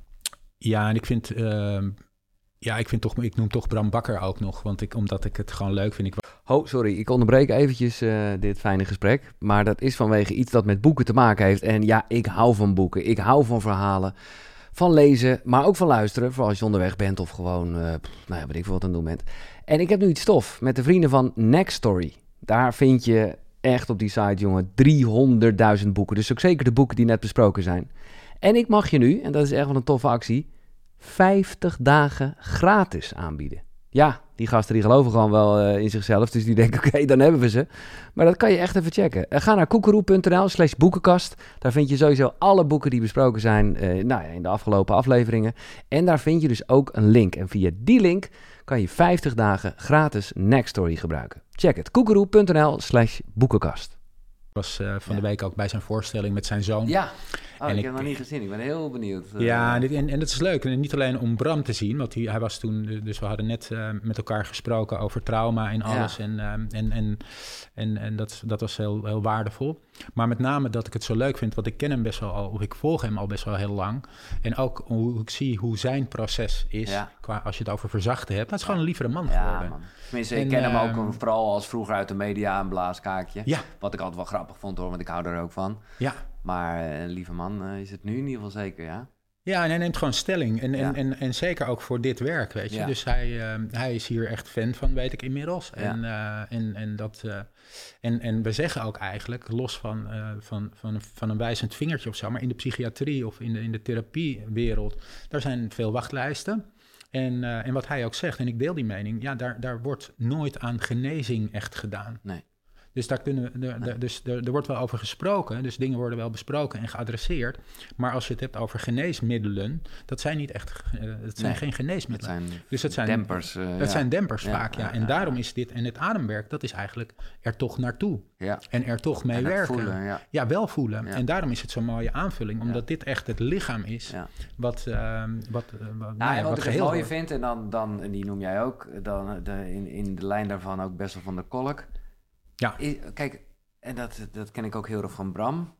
Ja, en ik vind, uh, ja, ik vind toch, ik noem toch Bram Bakker ook nog, want ik, omdat ik het gewoon leuk vind. Ik... Oh, sorry, ik onderbreek eventjes uh, dit fijne gesprek, maar dat is vanwege iets dat met boeken te maken heeft. En ja, ik hou van boeken, ik hou van verhalen, van lezen, maar ook van luisteren, voor als je onderweg bent of gewoon, uh, pff, nou ja, weet ik veel wat aan het doen bent. En ik heb nu iets stof met de vrienden van Next Story. Daar vind je echt op die site, jongen, driehonderdduizend boeken. Dus ook zeker de boeken die net besproken zijn. En ik mag je nu, en dat is echt wel een toffe actie, vijftig dagen gratis aanbieden. Ja, die gasten die geloven gewoon wel uh, in zichzelf, dus die denken, oké, okay, dan hebben we ze. Maar dat kan je echt even checken. Uh, ga naar koekeroe.nl slash boekenkast. Daar vind je sowieso alle boeken die besproken zijn uh, nou ja, in de afgelopen afleveringen. En daar vind je dus ook een link. En via die link kan je vijftig dagen gratis Nextory gebruiken. Check het, koekeroe.nl slash boekenkast. Ik was uh, van ja. de week ook bij zijn voorstelling met zijn zoon. Ja, oh, ik, ik heb hem nog niet gezien. Ik ben heel benieuwd. Uh, ja, en, dit, en, en dat is leuk. En niet alleen om Bram te zien, want hij, hij was toen... Dus we hadden net uh, met elkaar gesproken over trauma en alles. Ja. En, uh, en, en, en, en dat, dat was heel, heel waardevol. Maar met name dat ik het zo leuk vind, want ik ken hem best wel al... of ik volg hem al best wel heel lang. En ook hoe ik zie hoe zijn proces is, ja. qua, als je het over verzachten hebt. Dat is gewoon een lievere man ja, geworden. Man. Tenminste, ik ken uh, hem ook vooral als vroeger uit de media een blaaskaakje. Ja. Wat ik altijd wel grappig vond hoor, want ik hou er ook van. Ja. Maar een uh, lieve man uh, is het nu in ieder geval zeker, ja. Ja, en hij neemt gewoon stelling. En, ja. en, en, en zeker ook voor dit werk, weet je. Ja. Dus hij, uh, hij is hier echt fan van, weet ik inmiddels. Ja. En, uh, en, en, dat, uh, en, en we zeggen ook eigenlijk, los van, uh, van, van, van een wijzend vingertje of zo... maar in de psychiatrie of in de, in de therapiewereld... daar zijn veel wachtlijsten. En, uh, en wat hij ook zegt, en ik deel die mening... ja, daar, daar wordt nooit aan genezing echt gedaan. Nee. Dus daar kunnen we, de, de, dus er, er wordt wel over gesproken, dus dingen worden wel besproken en geadresseerd. Maar als je het hebt over geneesmiddelen, dat zijn niet echt, uh, dat zijn nee, geen geneesmiddelen. Dat zijn dus dat zijn dempers. Uh, dat ja. zijn dempers ja, vaak, ja. ja En ja, daarom ja. is dit, en het ademwerk, dat is eigenlijk er toch naartoe. Ja. En er toch mee en werken. Voelen, ja. ja, wel voelen. Ja. En daarom is het zo'n mooie aanvulling, omdat ja. dit echt het lichaam is, ja. wat, uh, wat, uh, wat, nou, nou ja, wat, wat ik geheel het mooie wordt. vind, en dan, dan, en die noem jij ook, dan de, in, in de lijn daarvan ook Bessel van der Kolk. Ja. Is, kijk, en dat, dat ken ik ook heel erg van Bram,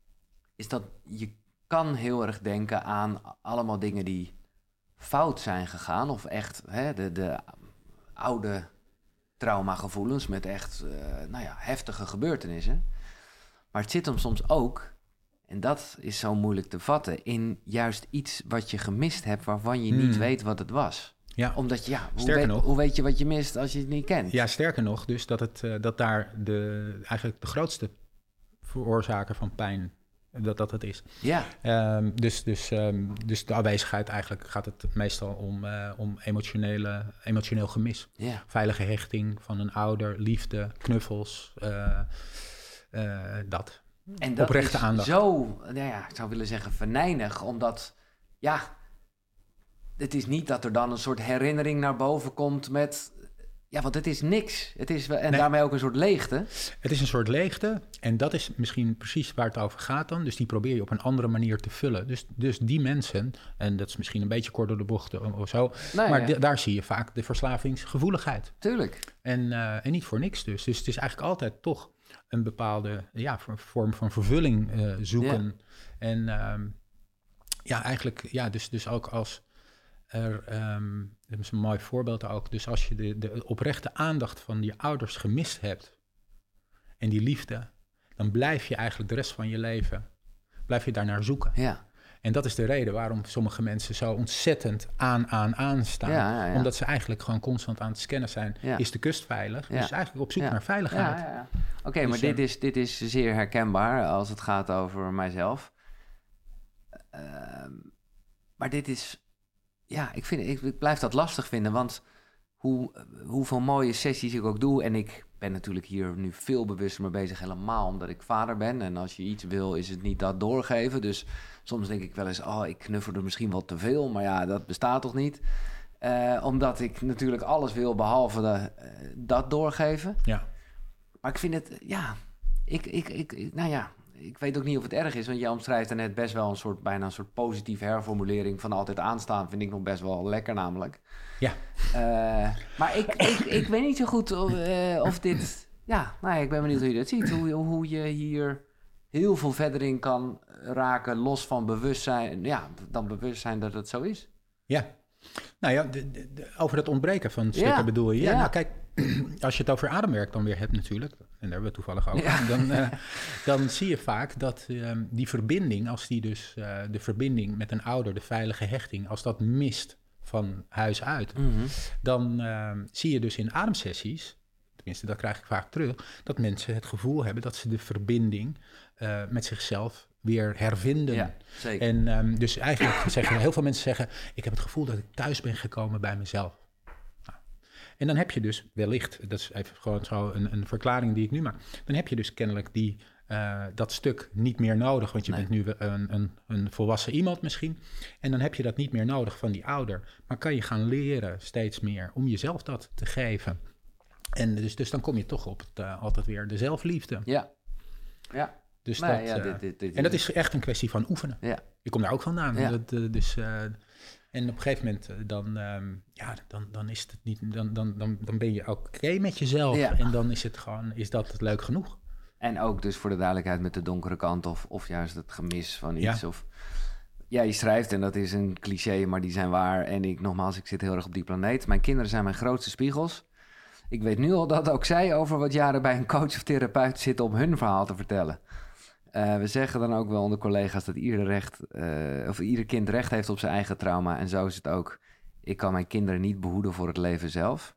is dat je kan heel erg denken aan allemaal dingen die fout zijn gegaan, of echt hè, de, de oude traumagevoelens met echt uh, nou ja, heftige gebeurtenissen. Maar het zit hem soms ook, en dat is zo moeilijk te vatten, in juist iets wat je gemist hebt waarvan je hmm. niet weet wat het was. Ja. Omdat, ja, hoe sterker weet, nog, hoe weet je wat je mist als je het niet kent? Ja, sterker nog, dus dat, het, uh, dat daar de, eigenlijk de grootste veroorzaker van pijn dat dat het is. Ja. Um, dus, dus, um, dus de afwezigheid, eigenlijk gaat het meestal om, uh, om emotionele, emotioneel gemis. Ja. Veilige hechting van een ouder, liefde, knuffels, uh, uh, dat. En dat Oprechte is aandacht. zo, nou ja, ik zou willen zeggen venijnig, omdat, ja, het is niet dat er dan een soort herinnering naar boven komt met, ja, want het is niks. Het is, en nee. daarmee ook een soort leegte. Het is een soort leegte en dat is misschien precies waar het over gaat dan. Dus die probeer je op een andere manier te vullen. Dus, dus die mensen, en dat is misschien een beetje kort door de bocht of zo, nee, maar ja. d- daar zie je vaak de verslavingsgevoeligheid. Tuurlijk. En, uh, en niet voor niks dus. Dus het is eigenlijk altijd toch een bepaalde ja, vorm van vervulling uh, zoeken. Ja. En um, ja, eigenlijk, ja, dus, dus ook als er, um, dat is een mooi voorbeeld ook, dus als je de, de oprechte aandacht van je ouders gemist hebt en die liefde, dan blijf je eigenlijk de rest van je leven, blijf je daarnaar zoeken. Ja. En dat is de reden waarom sommige mensen zo ontzettend aan, aan, aan staan. Ja, ja, ja. Omdat ze eigenlijk gewoon constant aan het scannen zijn. Ja. Is de kust veilig? Ja. Dus eigenlijk op zoek ja. naar veiligheid. Ja, ja, ja. Oké, okay, dus, maar dit is, dit is zeer herkenbaar als het gaat over mijzelf. Uh, maar dit is... Ja, ik, vind, ik, ik blijf dat lastig vinden, want hoe, hoeveel mooie sessies ik ook doe... en ik ben natuurlijk hier nu veel bewuster mee bezig, helemaal omdat ik vader ben. En als je iets wil, is het niet dat doorgeven. Dus soms denk ik wel eens, oh, ik knuffel er misschien wel te veel, maar ja, dat bestaat toch niet? Uh, omdat ik natuurlijk alles wil, behalve de, uh, dat doorgeven. Ja. Maar ik vind het, ja, ik, ik, ik, ik, nou ja... Ik weet ook niet of het erg is, want jij omschrijft er net best wel een soort, bijna een soort positieve herformulering van altijd aanstaan. Vind ik nog best wel lekker namelijk. Ja. Uh, maar ik, ik, ik weet niet zo goed of, uh, of dit... Ja, nou ja, ik ben benieuwd hoe je dat ziet. Hoe, hoe je hier heel veel verder in kan raken, los van bewustzijn. Ja, dan bewustzijn dat het zo is. Ja. Nou ja, de, de, de, over het ontbreken van stukken ja. bedoel je. Ja, ja, nou kijk, als je het over ademwerk dan weer hebt natuurlijk, en daar hebben we het toevallig over, ja. dan, uh, dan zie je vaak dat uh, die verbinding, als die dus uh, de verbinding met een ouder, de veilige hechting, als dat mist van huis uit, mm-hmm. dan uh, zie je dus in ademsessies, tenminste dat krijg ik vaak terug, dat mensen het gevoel hebben dat ze de verbinding uh, met zichzelf weer hervinden. Ja, zeker. En um, dus eigenlijk zeggen heel veel mensen zeggen, ik heb het gevoel dat ik thuis ben gekomen bij mezelf. Nou, en dan heb je dus wellicht, dat is even gewoon zo een, een verklaring die ik nu maak, dan heb je dus kennelijk die, uh, dat stuk niet meer nodig, want je nee. bent nu een, een, een volwassen iemand misschien, en dan heb je dat niet meer nodig van die ouder, maar kan je gaan leren steeds meer om jezelf dat te geven. En dus, dus dan kom je toch op het, uh, altijd weer de zelfliefde. Ja, ja. Dus nee, dat, ja, uh, dit, dit, dit, en dat is echt een kwestie van oefenen. Ja. Ik kom daar ook vandaan. Ja. Dat, uh, dus, uh, en op een gegeven moment uh, dan, um, ja, dan, dan is het niet, dan, dan, dan, dan ben je oké okay met jezelf. Ja. En dan is het gewoon, is dat leuk genoeg. En ook dus voor de duidelijkheid met de donkere kant of, of juist het gemis van iets. Ja. Of, ja, je schrijft, en dat is een cliché, maar die zijn waar. En ik, nogmaals, ik zit heel erg op die planeet. Mijn kinderen zijn mijn grootste spiegels. Ik weet nu al dat ook zij over wat jaren bij een coach of therapeut zitten om hun verhaal te vertellen. Uh, we zeggen dan ook wel onder collega's dat ieder, recht, uh, of ieder kind recht heeft op zijn eigen trauma. En zo is het ook. Ik kan mijn kinderen niet behoeden voor het leven zelf.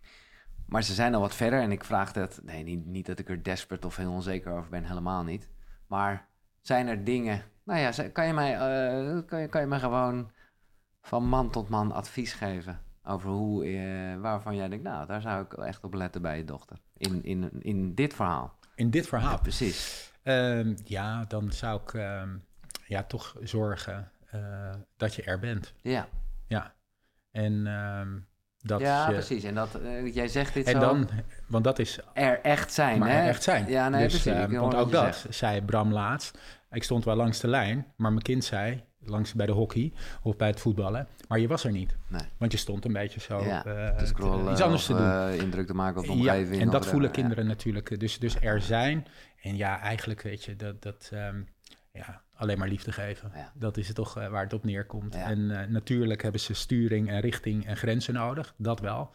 Maar ze zijn al wat verder en ik vraag dat... Nee, niet, niet dat ik er desperate of heel onzeker over ben, helemaal niet. Maar zijn er dingen... Nou ja, kan je mij, uh, kan je, kan je mij gewoon van man tot man advies geven... over hoe, uh, waarvan jij denkt... Nou, daar zou ik echt op letten bij je dochter. In, in, in dit verhaal. In dit verhaal? Ja, precies. Um, ja, dan zou ik um, ja, toch zorgen uh, dat je er bent. Ja. Ja. En um, dat ja, je... precies. En dat, uh, jij zegt dit en zo... Dan, want dat is... Er echt zijn, maar hè? Er echt zijn. Ja, nee, dus, precies. Uh, want ook dat zegt. Zei Bram laatst. Ik stond wel langs de lijn, maar mijn kind zei... langs bij de hockey of bij het voetballen. Maar je was er niet. Nee. Want je stond een beetje zo ja, uh, te scrollen, iets anders of, te doen. Uh, indruk te maken op de omgeving. Ja, en dat voelen er, kinderen ja. natuurlijk. Dus, dus er zijn. En ja, eigenlijk weet je, dat, dat um, ja, alleen maar liefde geven. Ja. Dat is het toch uh, waar het op neerkomt. Ja. En uh, natuurlijk hebben ze sturing en richting en grenzen nodig. Dat wel.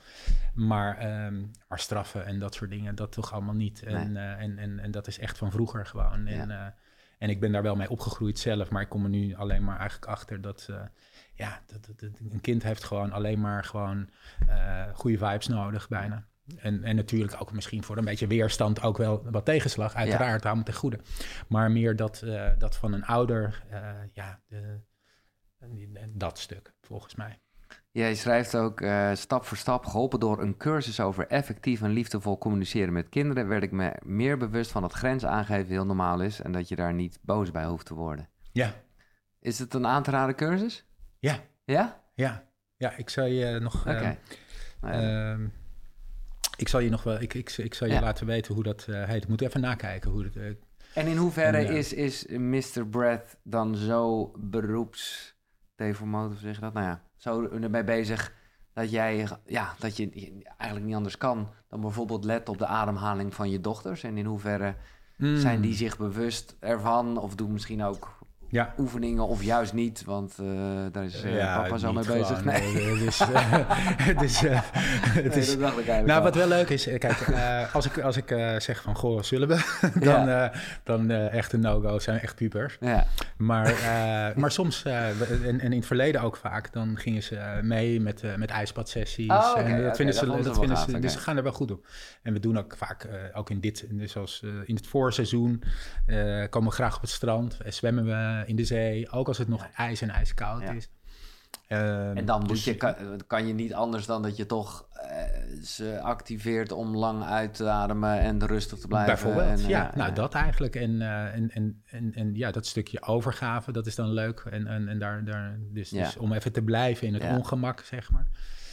Maar, um, maar straffen en dat soort dingen, dat toch allemaal niet. En, nee. uh, en, en, en dat is echt van vroeger gewoon. En, ja. uh, En ik ben daar wel mee opgegroeid zelf, maar ik kom er nu alleen maar eigenlijk achter dat, uh, ja, dat, dat, dat een kind heeft gewoon alleen maar gewoon uh, goede vibes nodig bijna. En, en natuurlijk ook misschien voor een beetje weerstand ook wel wat tegenslag. Uiteraard, ja. hou me ten goede. Maar meer dat, uh, dat van een ouder, uh, ja, de, dat stuk volgens mij. Jij schrijft ook, uh, stap voor stap, geholpen door een cursus over effectief en liefdevol communiceren met kinderen, werd ik me meer bewust van dat grens aangeven heel normaal is en dat je daar niet boos bij hoeft te worden. Ja. Is het een aan te raden cursus? Ja. Ja? Ja. Ja, ik zal je nog... Oké. Okay. Uh, uh, ik zal je nog wel... Ik, ik, ik zal je ja. laten weten hoe dat uh, heet. Ik moet even nakijken hoe het... Uh, en in hoeverre en, uh, is, is mister Breath dan zo beroeps... deformator, zeg je dat? Nou ja, zo ermee bezig dat jij, ja, dat je eigenlijk niet anders kan dan bijvoorbeeld letten op de ademhaling van je dochters. En in hoeverre mm. zijn die zich bewust ervan of doen misschien ook ja. oefeningen of juist niet, want uh, daar is uh, ja, papa zo mee gewoon, bezig. Nee, nee het is... Uh, het is, uh, het nee, is dat dacht ik eigenlijk nou, al. Wat wel leuk is, kijk, uh, als ik, als ik uh, zeg van, goh, zullen we? dan ja. uh, dan uh, echt een no-go, zijn echt pubers. Ja. Maar, uh, maar soms, uh, en, en in het verleden ook vaak, dan gingen ze mee met, uh, met ijsbadsessies. Oh, okay, en dat okay, vinden dat ze, dat vinden ze okay. dus ze gaan er wel goed op. En we doen ook vaak, uh, ook in dit, zoals uh, in het voorseizoen, uh, komen we graag op het strand, uh, zwemmen we in de zee, ook als het nog ja. ijs en ijskoud ja. is. Uh, en dan moet dus, je, kan, kan je niet anders dan dat je toch uh, ze activeert om lang uit te ademen en rustig te blijven. Bijvoorbeeld, en, ja. Uh, nou, uh, dat eigenlijk. En, uh, en, en, en, en ja, dat stukje overgave, dat is dan leuk. En, en, en daar, daar, dus, ja. dus om even te blijven in het ja. ongemak, zeg maar.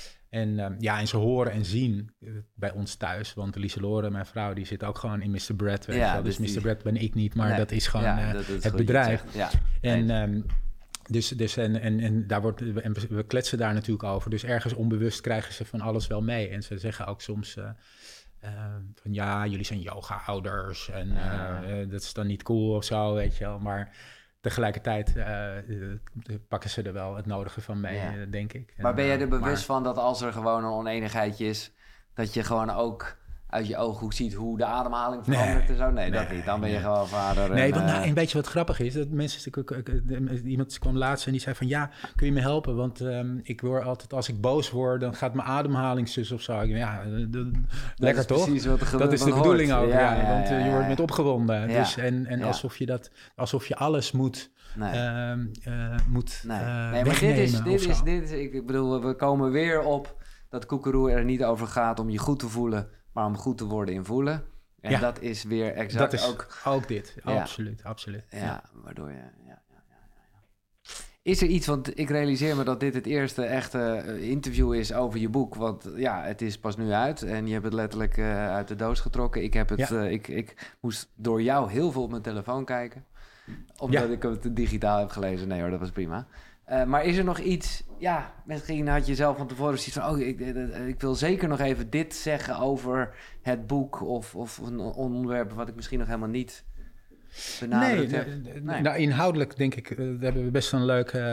En um, ja, en ze horen en zien uh, bij ons thuis. Want Lieselore, mijn vrouw, die zit ook gewoon in mister Breath. Ja, dus, dus mister Die... Breath ben ik niet, maar nee, dat is gewoon ja, uh, dat is het bedrijf. Ja. En, um, dus, dus en, en, en, daar wordt, en we kletsen daar natuurlijk over. Dus ergens onbewust krijgen ze van alles wel mee. En ze zeggen ook soms uh, uh, van ja, jullie zijn yoga-ouders. En ja. uh, uh, dat is dan niet cool of zo, weet je wel. Maar... tegelijkertijd uh, uh, pakken ze er wel het nodige van mee, ja. uh, denk ik. Maar ben jij er bewust maar... van dat als er gewoon een oneenigheidje is, dat je gewoon ook uit je ooghoek ziet hoe de ademhaling verandert nee, en zo? Nee, nee, dat niet. Dan ben je nee. gewoon vader. Nee, en, want uh... nou, en weet je wat grappig is? Dat mensen, iemand kwam laatst en die zei van ja, kun je me helpen? Want um, ik word altijd, als ik boos word, dan gaat mijn ademhaling zus of zo. Ik, ja, de, de, lekker toch? Wat dat is de bedoeling ook, ja, ja, ja, want uh, je ja, wordt ja. met opgewonden. Ja. Dus, en en ja. alsof je dat, alsof je alles moet... Nee, uh, uh, moet nee. Uh, nee maar dit is, dit is, dit is, ik bedoel, we komen weer op dat Koekeroe er niet over gaat om je goed te voelen, maar om goed te worden in voelen. En ja. dat is weer exact dat is ook... ook dit, ja. absoluut, absoluut. Ja, ja. waardoor je... Ja, ja, ja, ja, ja. Is er iets, want ik realiseer me dat dit het eerste echte uh, interview is over je boek, want ja, het is pas nu uit en je hebt het letterlijk uh, uit de doos getrokken. Ik heb het, ja. uh, ik, ik moest door jou heel veel op mijn telefoon kijken. Omdat ja. ik het digitaal heb gelezen. Nee hoor, dat was prima. Uh, maar is er nog iets... Ja, misschien had je zelf van tevoren zoiets van... Oh, ik, ik wil zeker nog even dit zeggen over het boek... of, of een onderwerp wat ik misschien nog helemaal niet benadrukt nee, heb. Nee, nou inhoudelijk denk ik... Uh, hebben we best een leuk... Uh,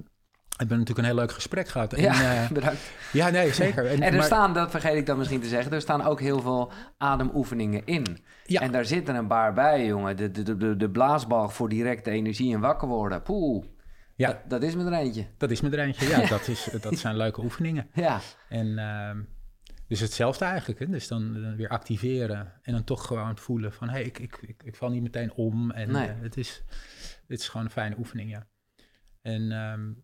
we hebben natuurlijk een heel leuk gesprek gehad. En, ja, uh, bedankt. Ja, nee, zeker. En, en er maar, staan, dat vergeet ik dan misschien te zeggen... er staan ook heel veel ademoefeningen in. Ja. En daar zitten een paar bij, jongen. De, de, de, de blaasbalg voor directe energie en wakker worden. Poeh. Ja. Dat, dat is me er eentje. Dat is me er eentje, ja. dat, is, dat zijn leuke oefeningen. Ja. En uh, dus hetzelfde eigenlijk. Hè? Dus dan, dan weer activeren. En dan toch gewoon voelen van... hé, hey, ik, ik, ik, ik val niet meteen om. En nee. uh, het, is, het is gewoon een fijne oefening, ja. En... Um,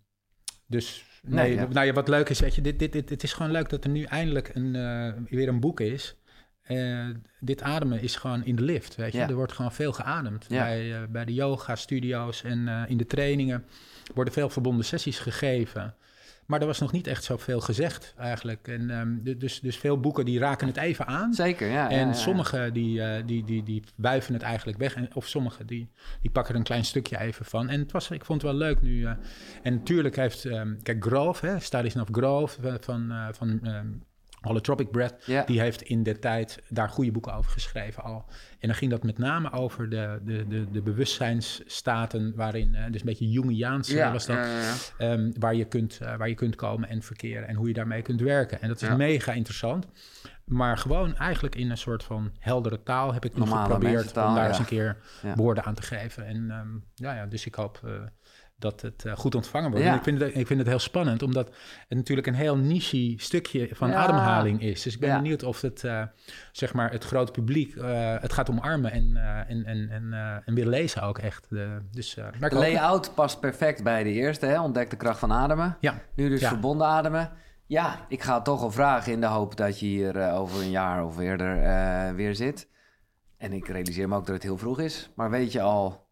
Dus nee, nee ja. nou ja, wat leuk is, weet je, dit, dit, dit, het is gewoon leuk dat er nu eindelijk een, uh, weer een boek is. Uh, dit ademen is gewoon in de lift, weet je. Ja. Er wordt gewoon veel geademd. Ja. Bij, uh, bij de yoga-studio's en uh, in de trainingen worden veel verbonden sessies gegeven. Maar er was nog niet echt zoveel gezegd eigenlijk. En, um, dus, dus veel boeken die raken het even aan. Zeker, ja. En ja, ja. sommige die, uh, die, die, die wuiven het eigenlijk weg. En, of sommige die, die pakken er een klein stukje even van. En het was, ik vond het wel leuk nu. Uh, en natuurlijk heeft... Um, kijk, Grove, hè, Stanisław Grof uh, van... Uh, van um, Holotropic Breath, yeah. die heeft in de tijd daar goede boeken over geschreven al. En dan ging dat met name over de, de, de, de bewustzijnsstaten waarin, uh, dus een beetje Jungiaans ja, was dat, ja, ja, ja. Um, waar, je kunt, uh, waar je kunt komen en verkeren en hoe je daarmee kunt werken. En dat is ja. mega interessant. Maar gewoon eigenlijk in een soort van heldere taal heb ik nu geprobeerd om daar ja. eens een keer ja. woorden aan te geven. En um, ja, ja, dus ik hoop... Uh, dat het uh, goed ontvangen wordt. Ja. En ik vind, het, ik vind het heel spannend, omdat het natuurlijk een heel niche stukje van ja. ademhaling is. Dus ik ben ja. benieuwd of het, uh, zeg maar, het grote publiek uh, het gaat omarmen en, uh, en, en, en, uh, en weer lezen ook echt. Uh, dus, uh, de layout ook... past perfect bij de eerste, hè? Ontdek de kracht van ademen. Ja. Nu dus ja. verbonden ademen. Ja, ik ga het toch al vragen in de hoop dat je hier uh, over een jaar of eerder uh, weer zit. En ik realiseer me ook dat het heel vroeg is. Maar weet je al...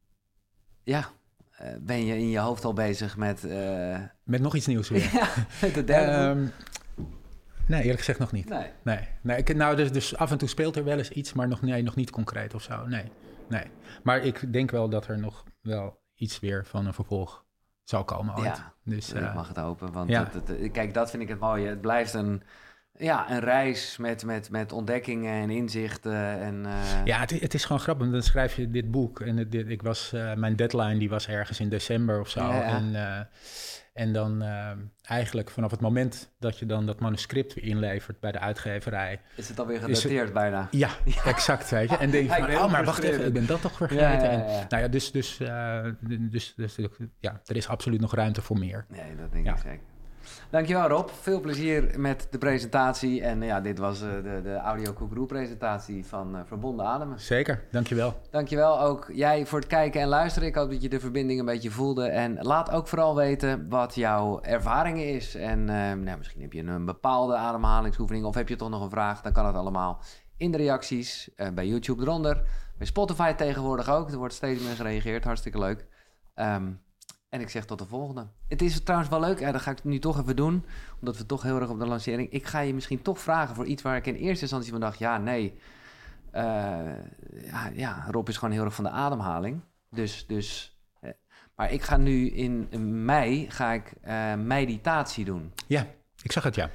Ja... Uh, ben je in je hoofd al bezig met... Uh... Met nog iets nieuws weer? Ja, met de derde um, Nee, eerlijk gezegd nog niet. Nee. nee, nee ik, nou, dus, dus af en toe speelt er wel eens iets, maar nog, nee, nog niet concreet of zo. Nee, nee. Maar ik denk wel dat er nog wel iets weer van een vervolg zal komen ooit. Ja, dus, uh, ik mag het hopen. Want ja. het, het, kijk, dat vind ik het mooie. Het blijft een... Ja, een reis met, met, met ontdekkingen en inzichten. En, uh... Ja, het, het is gewoon grappig. Dan schrijf je dit boek. En het, dit, ik was, uh, mijn deadline die was ergens in december of zo. Ja, ja. En, uh, en dan uh, eigenlijk vanaf het moment dat je dan dat manuscript weer inlevert bij de uitgeverij... Is het alweer gedateerd het, bijna? Ja, ja, exact, weet je. En denk je van, ja, oh, maar wacht even, ik ben dat toch vergeten. Ja, ja, ja, ja. En, nou ja, dus, dus, uh, dus, dus, dus ja, er is absoluut nog ruimte voor meer. Nee, dat denk ja. ik zeker. Dankjewel Rob, veel plezier met de presentatie. En ja, dit was uh, de, de Audio Koekeroe presentatie van uh, Verbonden Ademen. Zeker, dankjewel. Dankjewel ook jij voor het kijken en luisteren. Ik hoop dat je de verbinding een beetje voelde. En laat ook vooral weten wat jouw ervaringen is. En uh, nou, misschien heb je een bepaalde ademhalingsoefening of heb je toch nog een vraag. Dan kan het allemaal in de reacties, uh, bij YouTube eronder. Bij Spotify tegenwoordig ook. Er wordt steeds meer gereageerd, hartstikke leuk. Um, En ik zeg tot de volgende. Het is trouwens wel leuk, en dat ga ik nu toch even doen, omdat we toch heel erg op de lancering... Ik ga je misschien toch vragen voor iets waar ik in eerste instantie van dacht... Ja, nee, uh, ja, ja, Rob is gewoon heel erg van de ademhaling. Dus, dus, eh, maar ik ga nu in, in mei, ga ik uh, meditatie doen. Ja, ik zag het, ja.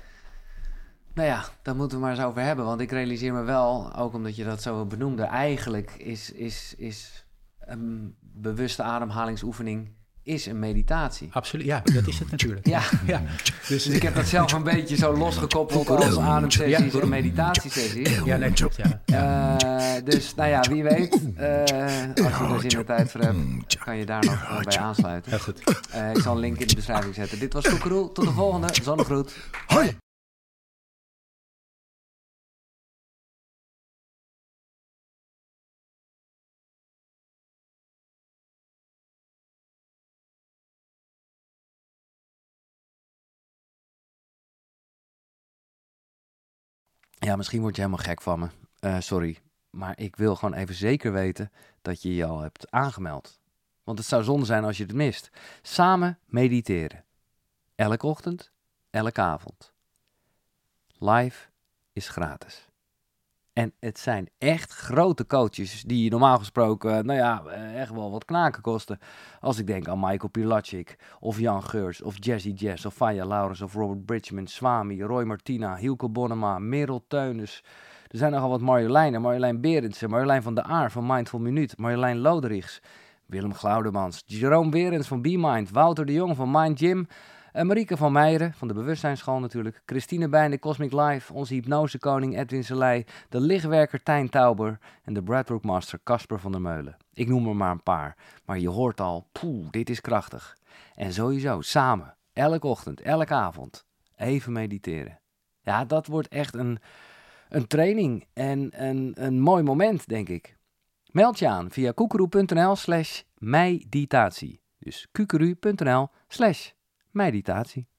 Nou ja, daar moeten we maar eens over hebben. Want ik realiseer me wel, ook omdat je dat zo benoemde... Eigenlijk is, is, is een bewuste ademhalingsoefening... is een meditatie. Absoluut, ja, dat is het natuurlijk. Ja, ja. Dus, dus ik heb dat zelf een beetje zo losgekoppeld als ademsessies ja. en meditatiesessies. Ja, nee, klopt, ja. ja. Uh, dus, nou ja, wie weet, uh, als je er zin en tijd voor hebt, kan je daar nog bij aansluiten. Heel goed. Uh, ik zal een link in de beschrijving zetten. Dit was Koekeroe, tot de volgende, zonnegroet. Hoi! Ja, misschien word je helemaal gek van me. Uh, sorry. Maar ik wil gewoon even zeker weten dat je je al hebt aangemeld. Want het zou zonde zijn als je het mist. Samen mediteren. Elke ochtend, elke avond. Live is gratis. En het zijn echt grote coaches die normaal gesproken, nou ja, echt wel wat knaken kosten. Als ik denk aan Michael Pilatschik, of Jan Geurts, of Jazzy Jazz, of Faya Laurens, of Robert Bridgman, Swami, Roy Martina, Hielke Bonnema, Merel Teunis. Er zijn nogal wat Marjoleinen, Marjolein Berendsen, Marjolein van der Aar van Mindful Minuut, Marjolein Loderichs, Willem Glaudemans, Jerome Berends van BeMind, Wouter de Jong van Mind Gym, Uh, Marieke van Meijeren, van de Bewustzijnsschool natuurlijk. Christine Bij, de Cosmic Life. Onze hypnosekoning Edwin Selei. De lichtwerker Tijn Tauber. En de Breathwork Master Casper van der Meulen. Ik noem er maar een paar. Maar je hoort al, poeh, dit is krachtig. En sowieso, samen, elke ochtend, elke avond, even mediteren. Ja, dat wordt echt een, een training en een, een mooi moment, denk ik. Meld je aan via koekeroe.nl slash meditatie. Dus kukeru.nl slash meditatie.